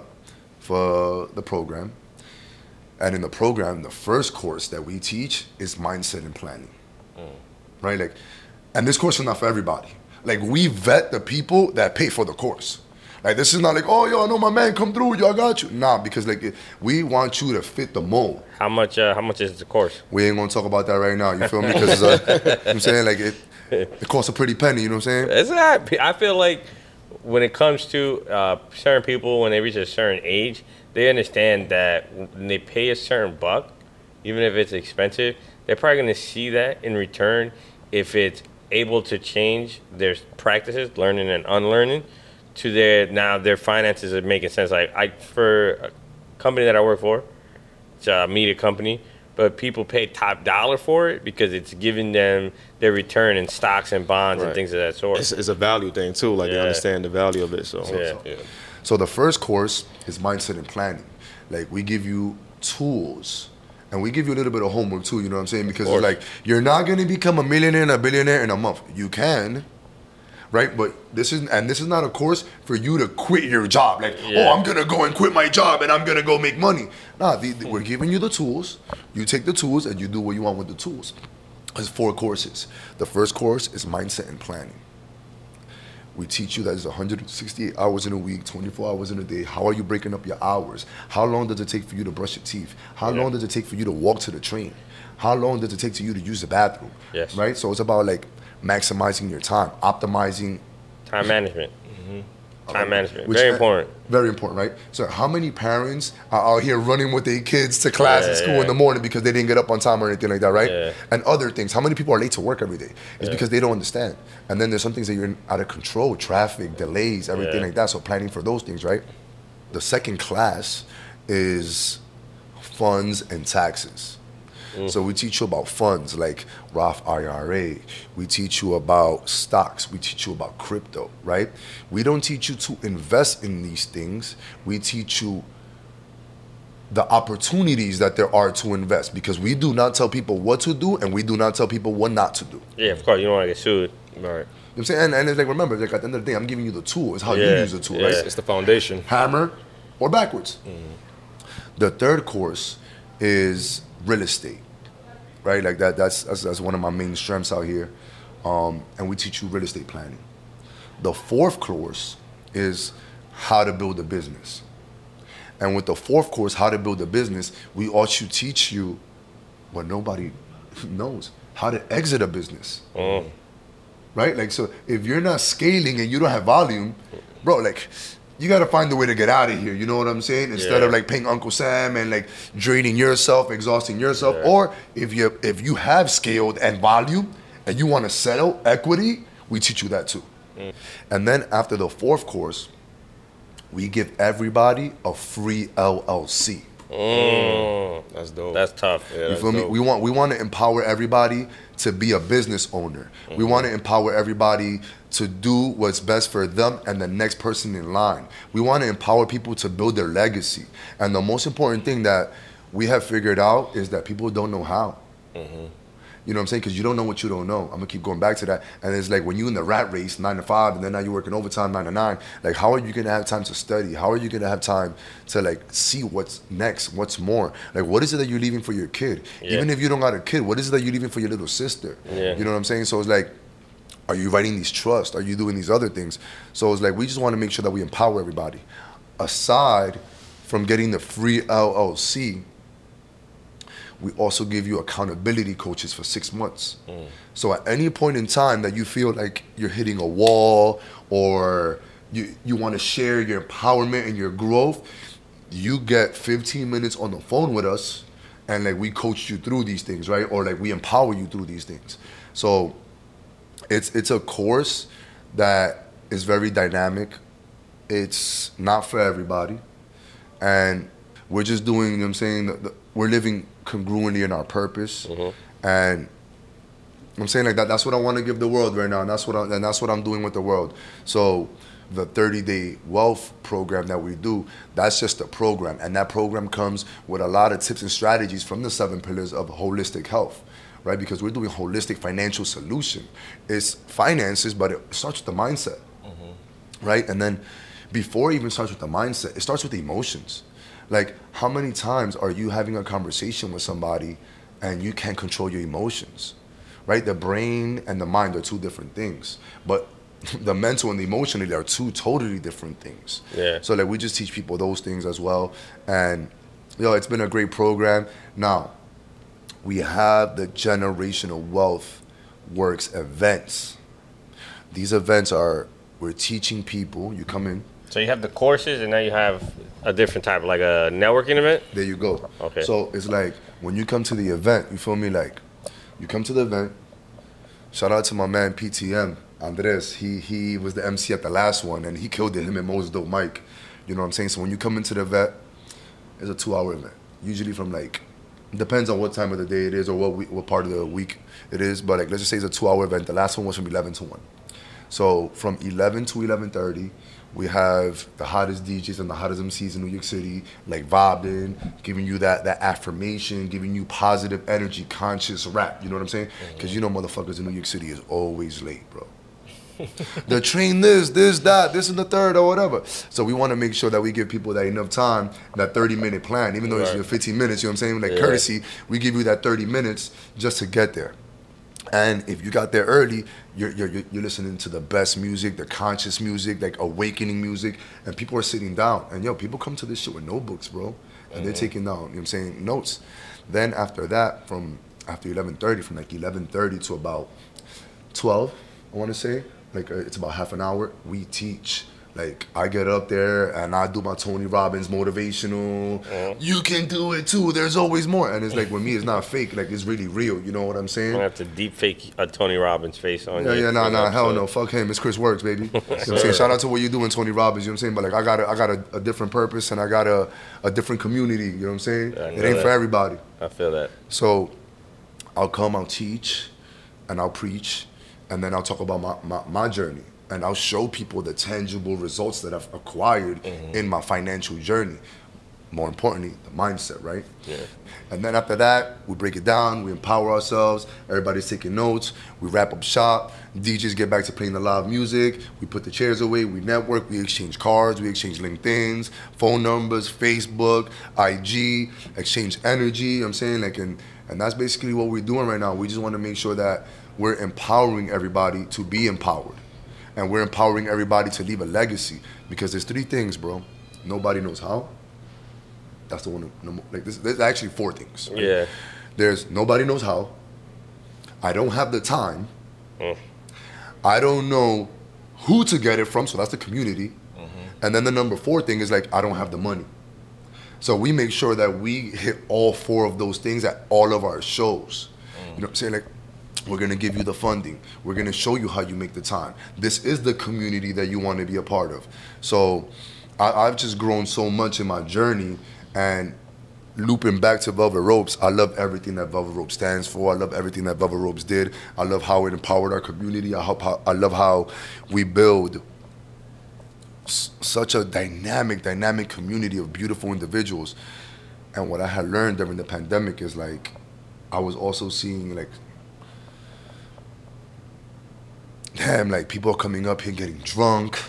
for the program, and in the program, the first course that we teach is mindset and planning, Mm. right? Like, and this course is not for everybody. Like, we vet the people that pay for the course. Like, this is not like, oh, yo, I know my man, come through, yo, I got you. Nah, because like, it, we want you to fit the mold. How much? Uh, how much is the course? We ain't gonna talk about that right now. You feel me? Because uh, you know what I'm saying, like, it, it costs a pretty penny. You know what I'm saying? It's not. I feel like when it comes to uh, certain people, when they reach a certain age, they understand that when they pay a certain buck, even if it's expensive, they're probably going to see that in return if it's able to change their practices, learning and unlearning, to their now their finances are making sense. Like I, for a company that I work for, it's a media company, but people pay top dollar for it because it's giving them their return in stocks and bonds and Right. things of that sort. It's, it's a value thing too. Like they Yeah. understand the value of it. So Yeah. yeah. So the first course is mindset and planning. Like, we give you tools, and we give you a little bit of homework too, you know what I'm saying? Because it's course. like, you're not gonna become a millionaire and a billionaire in a month. You can, right? But this is, and this is not a course for you to quit your job. Like, Yeah. oh, I'm gonna go and quit my job and I'm gonna go make money. Nah, the, the- we're giving you the tools. You take the tools and you do what you want with the tools. There's four courses. The first course is mindset and planning. We teach you that there's one hundred sixty-eight hours in a week, twenty-four hours in a day. How are you breaking up your hours? How long does it take for you to brush your teeth? How Yeah. long does it take for you to walk to the train? How long does it take to you to use the bathroom? Yes. Right? So it's about like maximizing your time, optimizing. Time management. Time management. Which- Very important. Very important, right? So how many parents are out here running with their kids to class Yeah, at school yeah. in the morning because they didn't get up on time or anything like that, right? Yeah. And other things. How many people are late to work every day? It's Yeah. because they don't understand. And then there's some things that you're out of control, traffic, delays, everything Yeah. like that. So planning for those things, right? The second class is funds and taxes. So we teach you about funds like Roth I R A. We teach you about stocks. We teach you about crypto, right? We don't teach you to invest in these things. We teach you the opportunities that there are to invest because we do not tell people what to do and we do not tell people what not to do. Yeah, of course. You don't want to get sued. Right. You know what I'm saying? And, and it's like, remember, like at the end of the day, I'm giving you the tool. It's how you Yeah, use the tool, yeah. right? It's the foundation. Hammer or backwards. The third course is real estate, right? Like that. That's that's, that's one of my main strengths out here, um, and we teach you real estate planning. The fourth course is how to build a business, and with the fourth course, how to build a business, we also teach you what nobody knows: how to exit a business. Mm. Right? Like, so if you're not scaling and you don't have volume, bro, like, you got to find a way to get out of here. You know what I'm saying? Instead Yeah. of like paying Uncle Sam and like draining yourself, exhausting yourself. Yeah. Or if you if you have scaled and volume and you want to settle equity, we teach you that too. Mm. And then after the fourth course, we give everybody a free L L C. Mm. That's dope. That's tough. Yeah, You that's feel me? dope. We want we want to empower everybody to be a business owner. We want to empower everybody to do what's best for them and the next person in line. We want to empower people to build their legacy. And the most important thing that we have figured out is that people don't know how. You know what I'm saying? Because you don't know what you don't know. I'm gonna keep going back to that. And it's like when you in the rat race, nine to five, and then now you're working overtime, nine to nine. Like, how are you gonna have time to study? How are you gonna have time to like see what's next, what's more? Like, what is it that you're leaving for your kid? Yeah. Even if you don't got a kid, what is it that you're leaving for your little sister? Yeah. You know what I'm saying? So it's like, are you writing these trusts? Are you doing these other things? So it's like we just want to make sure that we empower everybody. Aside from getting the free L L C, we also give you accountability coaches for six months. So at any point in time that you feel like you're hitting a wall or you, you want to share your empowerment and your growth, you get fifteen minutes on the phone with us and like we coach you through these things, right? Or like we empower you through these things. So it's it's a course that is very dynamic. It's not for everybody. And we're just doing, you know what I'm saying, the, the, we're living congruently in our purpose. And I'm saying like that that's what I want to give the world right now, and that's what I, and that's what I'm doing with the world. So the thirty-day wealth program that we do, that's just a program, and that program comes with a lot of tips and strategies from the seven pillars of holistic health, right? Because we're doing holistic financial solution. It's finances, but it starts with the mindset, right? And then before it even starts with the mindset, it starts with the emotions. Like, how many times are you having a conversation with somebody and you can't control your emotions, right? The brain and the mind are two different things, but the mental and the emotional are two totally different things. Yeah. So like we just teach people those things as well. And yo, it's been a great program. Now, we have the Generational Wealth Works events. These events are, we're teaching people, you come in, So you have the courses, and now you have a different type, like a networking event. there you go. Okay. So it's like when you come to the event, you feel me? Like you come to the event. Shout out to my man P T M Andres. He he was the M C at the last one, and he killed it. Him and Mo's dope Mike. You know what I'm saying? So when you come into the event, it's a two-hour event. Usually from like, depends on what time of the day it is or what we, what part of the week it is. But like let's just say it's a two-hour event. The last one was from eleven to one. So from eleven to eleven thirty, we have the hottest D Js and the hottest M Cs in New York City, like vibing, giving you that that affirmation, giving you positive energy, conscious rap. You know what I'm saying? Because you know motherfuckers in New York City is always late, bro. The train this, this, that, this and the third or whatever. So we want to make sure that we give people that enough time, that thirty minute plan, even though it's Right. your fifteen minutes, you know what I'm saying? Like Yeah. courtesy, we give you that thirty minutes just to get there. And if you got there early, you're, you're you're listening to the best music, the conscious music, like awakening music, and people are sitting down. And yo, people come to this shit with notebooks, bro, and mm-hmm. they're taking down, you know what I'm saying, notes. Then after that, from after eleven thirty, from like eleven thirty to about twelve, I want to say, like uh, it's about half an hour, we teach. Like, I get up there and I do my Tony Robbins motivational. Mm-hmm. You can do it too. There's always more. And it's like, with me, it's not fake. Like, it's really real. You know what I'm saying? I have to deep fake a Tony Robbins face on yeah, you. Yeah, nah, nah, hell no. Fuck him. It's Chris Works, baby. You know what I'm saying? Shout out to what you doing, Tony Robbins. You know what I'm saying? But, like, I got a, I got a, a different purpose and I got a, a different community. You know what I'm saying? It ain't that. for everybody. I feel that. So, I'll come, I'll teach, and I'll preach, and then I'll talk about my, my, my journey. And I'll show people the tangible results that I've acquired mm-hmm. in my financial journey. More importantly, the mindset, right? Yeah. And then after that, we break it down, we empower ourselves, everybody's taking notes, we wrap up shop, D Js get back to playing the live music, we put the chairs away, we network, we exchange cards, we exchange LinkedIn's, phone numbers, Facebook, I G, exchange energy, you know what I'm saying? Like, and, and that's basically what we're doing right now. We just want to make sure that we're empowering everybody to be empowered. And we're empowering everybody to leave a legacy. Because there's three things, bro. Nobody knows how. That's the one. Like this, there's actually four things. Right? Yeah. There's nobody knows how. I don't have the time. Mm. I don't know who to get it from. So that's the community. Mm-hmm. And then the number four thing is like, I don't have the money. So we make sure that we hit all four of those things at all of our shows. Mm. You know what I'm saying? Like, we're going to give you the funding. We're going to show you how you make the time. This is the community that you want to be a part of. So I, I've just grown so much in my journey. And looping back to Velvet Ropes, I love everything that Velvet Ropes stands for. I love everything that Velvet Ropes did. I love how it empowered our community. I, hope how, I love how we build s- such a dynamic, dynamic community of beautiful individuals. And what I had learned during the pandemic is like, I was also seeing like, damn, like people are coming up here getting drunk,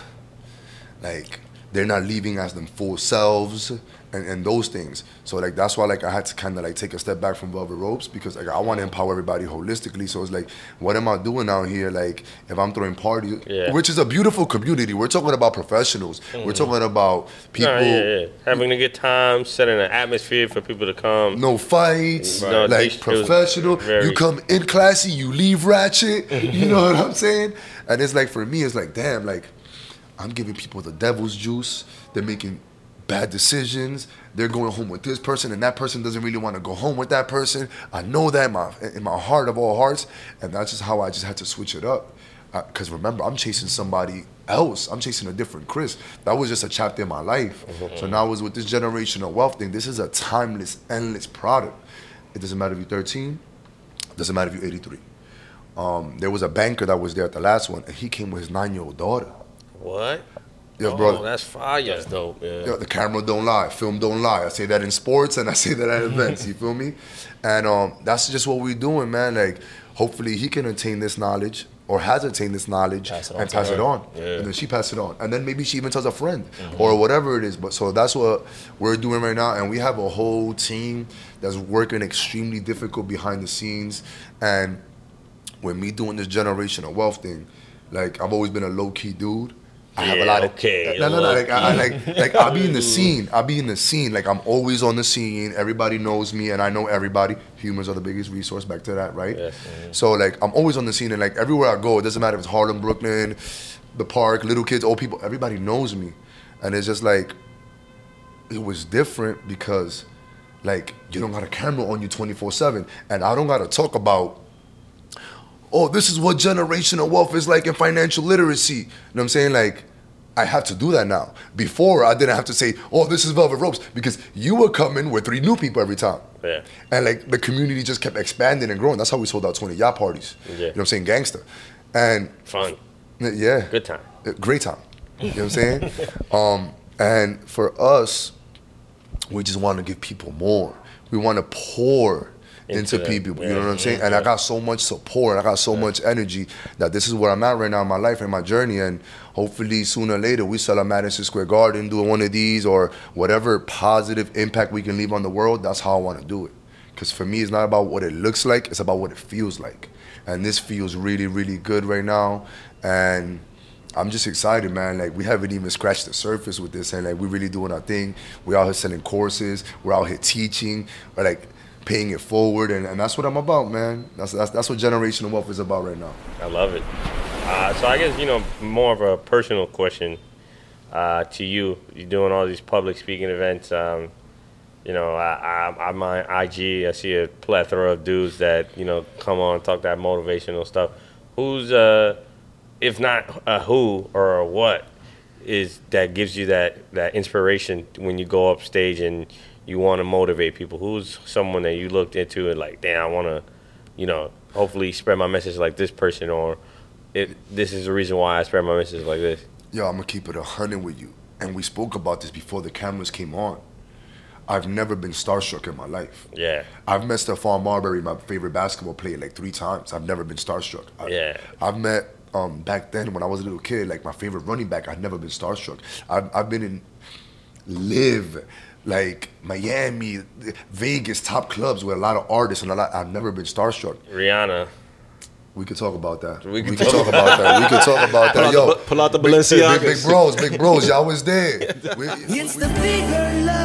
like they're not leaving as them full selves, and, and those things. So like that's why like I had to kind of like take a step back from Velvet Ropes, because like I want to empower everybody holistically. So it's like, what am I doing out here? Like if I'm throwing parties, yeah. which is a beautiful community. We're talking about professionals. Mm-hmm. We're talking about people. No, yeah, yeah. Having a good time, setting an atmosphere for people to come. No fights, no, like professional. Very... You come in classy, you leave ratchet. You know what I'm saying? And it's like, for me, it's like, damn, like I'm giving people the devil's juice. They're making bad decisions. They're going home with this person, and that person doesn't really want to go home with that person. I know that in my, in my heart of all hearts, and that's just how I just had to switch it up. Because uh, remember, I'm chasing somebody else. I'm chasing a different Chris. That was just a chapter in my life. Mm-hmm. So now it's with this generational wealth thing. This is a timeless, endless product. It doesn't matter if you're thirteen. It doesn't matter if you're eighty-three. Um, there was a banker that was there at the last one, and he came with his nine-year-old daughter. What? Yo, oh, brother. That's fire. That's dope, yeah. Yo, the camera don't lie, film don't lie. I say that in sports and I say that at events, you feel me? And um, that's just what we're doing, man. Like, hopefully he can attain this knowledge, or has attained this knowledge, pass and pass her. it on. Yeah. And then she pass it on. And then maybe she even tells a friend, mm-hmm. or whatever it is. But so that's what we're doing right now. And we have a whole team that's working extremely difficult behind the scenes. And with me doing this generational wealth thing, like, I've always been a low-key dude. I have yeah, a lot of okay. no, no, no. Like, I, I, like, like I'll be in the scene. I'll be in the scene. Like, I'm always on the scene. Everybody knows me, and I know everybody. Humans are the biggest resource. Back to that, right? Yes, mm-hmm. So, like, I'm always on the scene, and like everywhere I go, it doesn't matter if it's Harlem, Brooklyn, the park, little kids, old people. Everybody knows me, and it's just like it was different because, like, you don't got a camera on you twenty-four seven, and I don't got to talk about, oh, this is what generational wealth is like in financial literacy. You know what I'm saying? Like, I have to do that now. Before, I didn't have to say, oh, this is Velvet Ropes, because you would come in with three new people every time. Yeah. And like the community just kept expanding and growing. That's how we sold out twenty yacht parties. Yeah. You know what I'm saying? Gangster. And fun. Yeah. Good time. Great time. You know what I'm saying? um, and for us, we just want to give people more. We want to pour into, into people, yeah, you know what I'm saying? Yeah, and yeah. I got so much support, I got so yeah. much energy that this is where I'm at right now in my life and my journey, and hopefully sooner or later we sell at Madison Square Garden, doing one of these, or whatever positive impact we can leave on the world. That's how I want to do it. Because for me, it's not about what it looks like, it's about what it feels like. And this feels really, really good right now. And I'm just excited, man. Like, we haven't even scratched the surface with this, and like, we're really doing our thing. We're out here selling courses. We're out here teaching. We're like paying it forward, and, and that's what I'm about, man. That's, that's that's what generational wealth is about right now. I love it. Uh, so I guess, you know, more of a personal question uh, to you. You're doing all these public speaking events. Um, you know, I, I, I'm on I G. I see a plethora of dudes that, you know, come on, talk that motivational stuff. Who's, uh, if not a who or a what, is that gives you that, that inspiration when you go up stage and you want to motivate people? Who's someone that you looked into and like, damn, I want to, you know, hopefully spread my message like this person, or it, this is the reason why I spread my message like this? Yo, I'm gonna keep it a hundred with you. And we spoke about this before the cameras came on. I've never been starstruck in my life. Yeah. I've met Stephon Marbury, my favorite basketball player, like three times. I've never been starstruck. I, Yeah. I've met, um, back then when I was a little kid, like my favorite running back, I've never been starstruck. I've, I've been in live, like Miami, Vegas, top clubs with a lot of artists, and a lot, I've never been starstruck. Rihanna. We could talk about that. We We could could, talk- talk about that. We could talk about Pull that. out Yo, the, pull out the big, big, Balenciagas. big bros, big bros, y'all was there. We, It's we- the bigger love.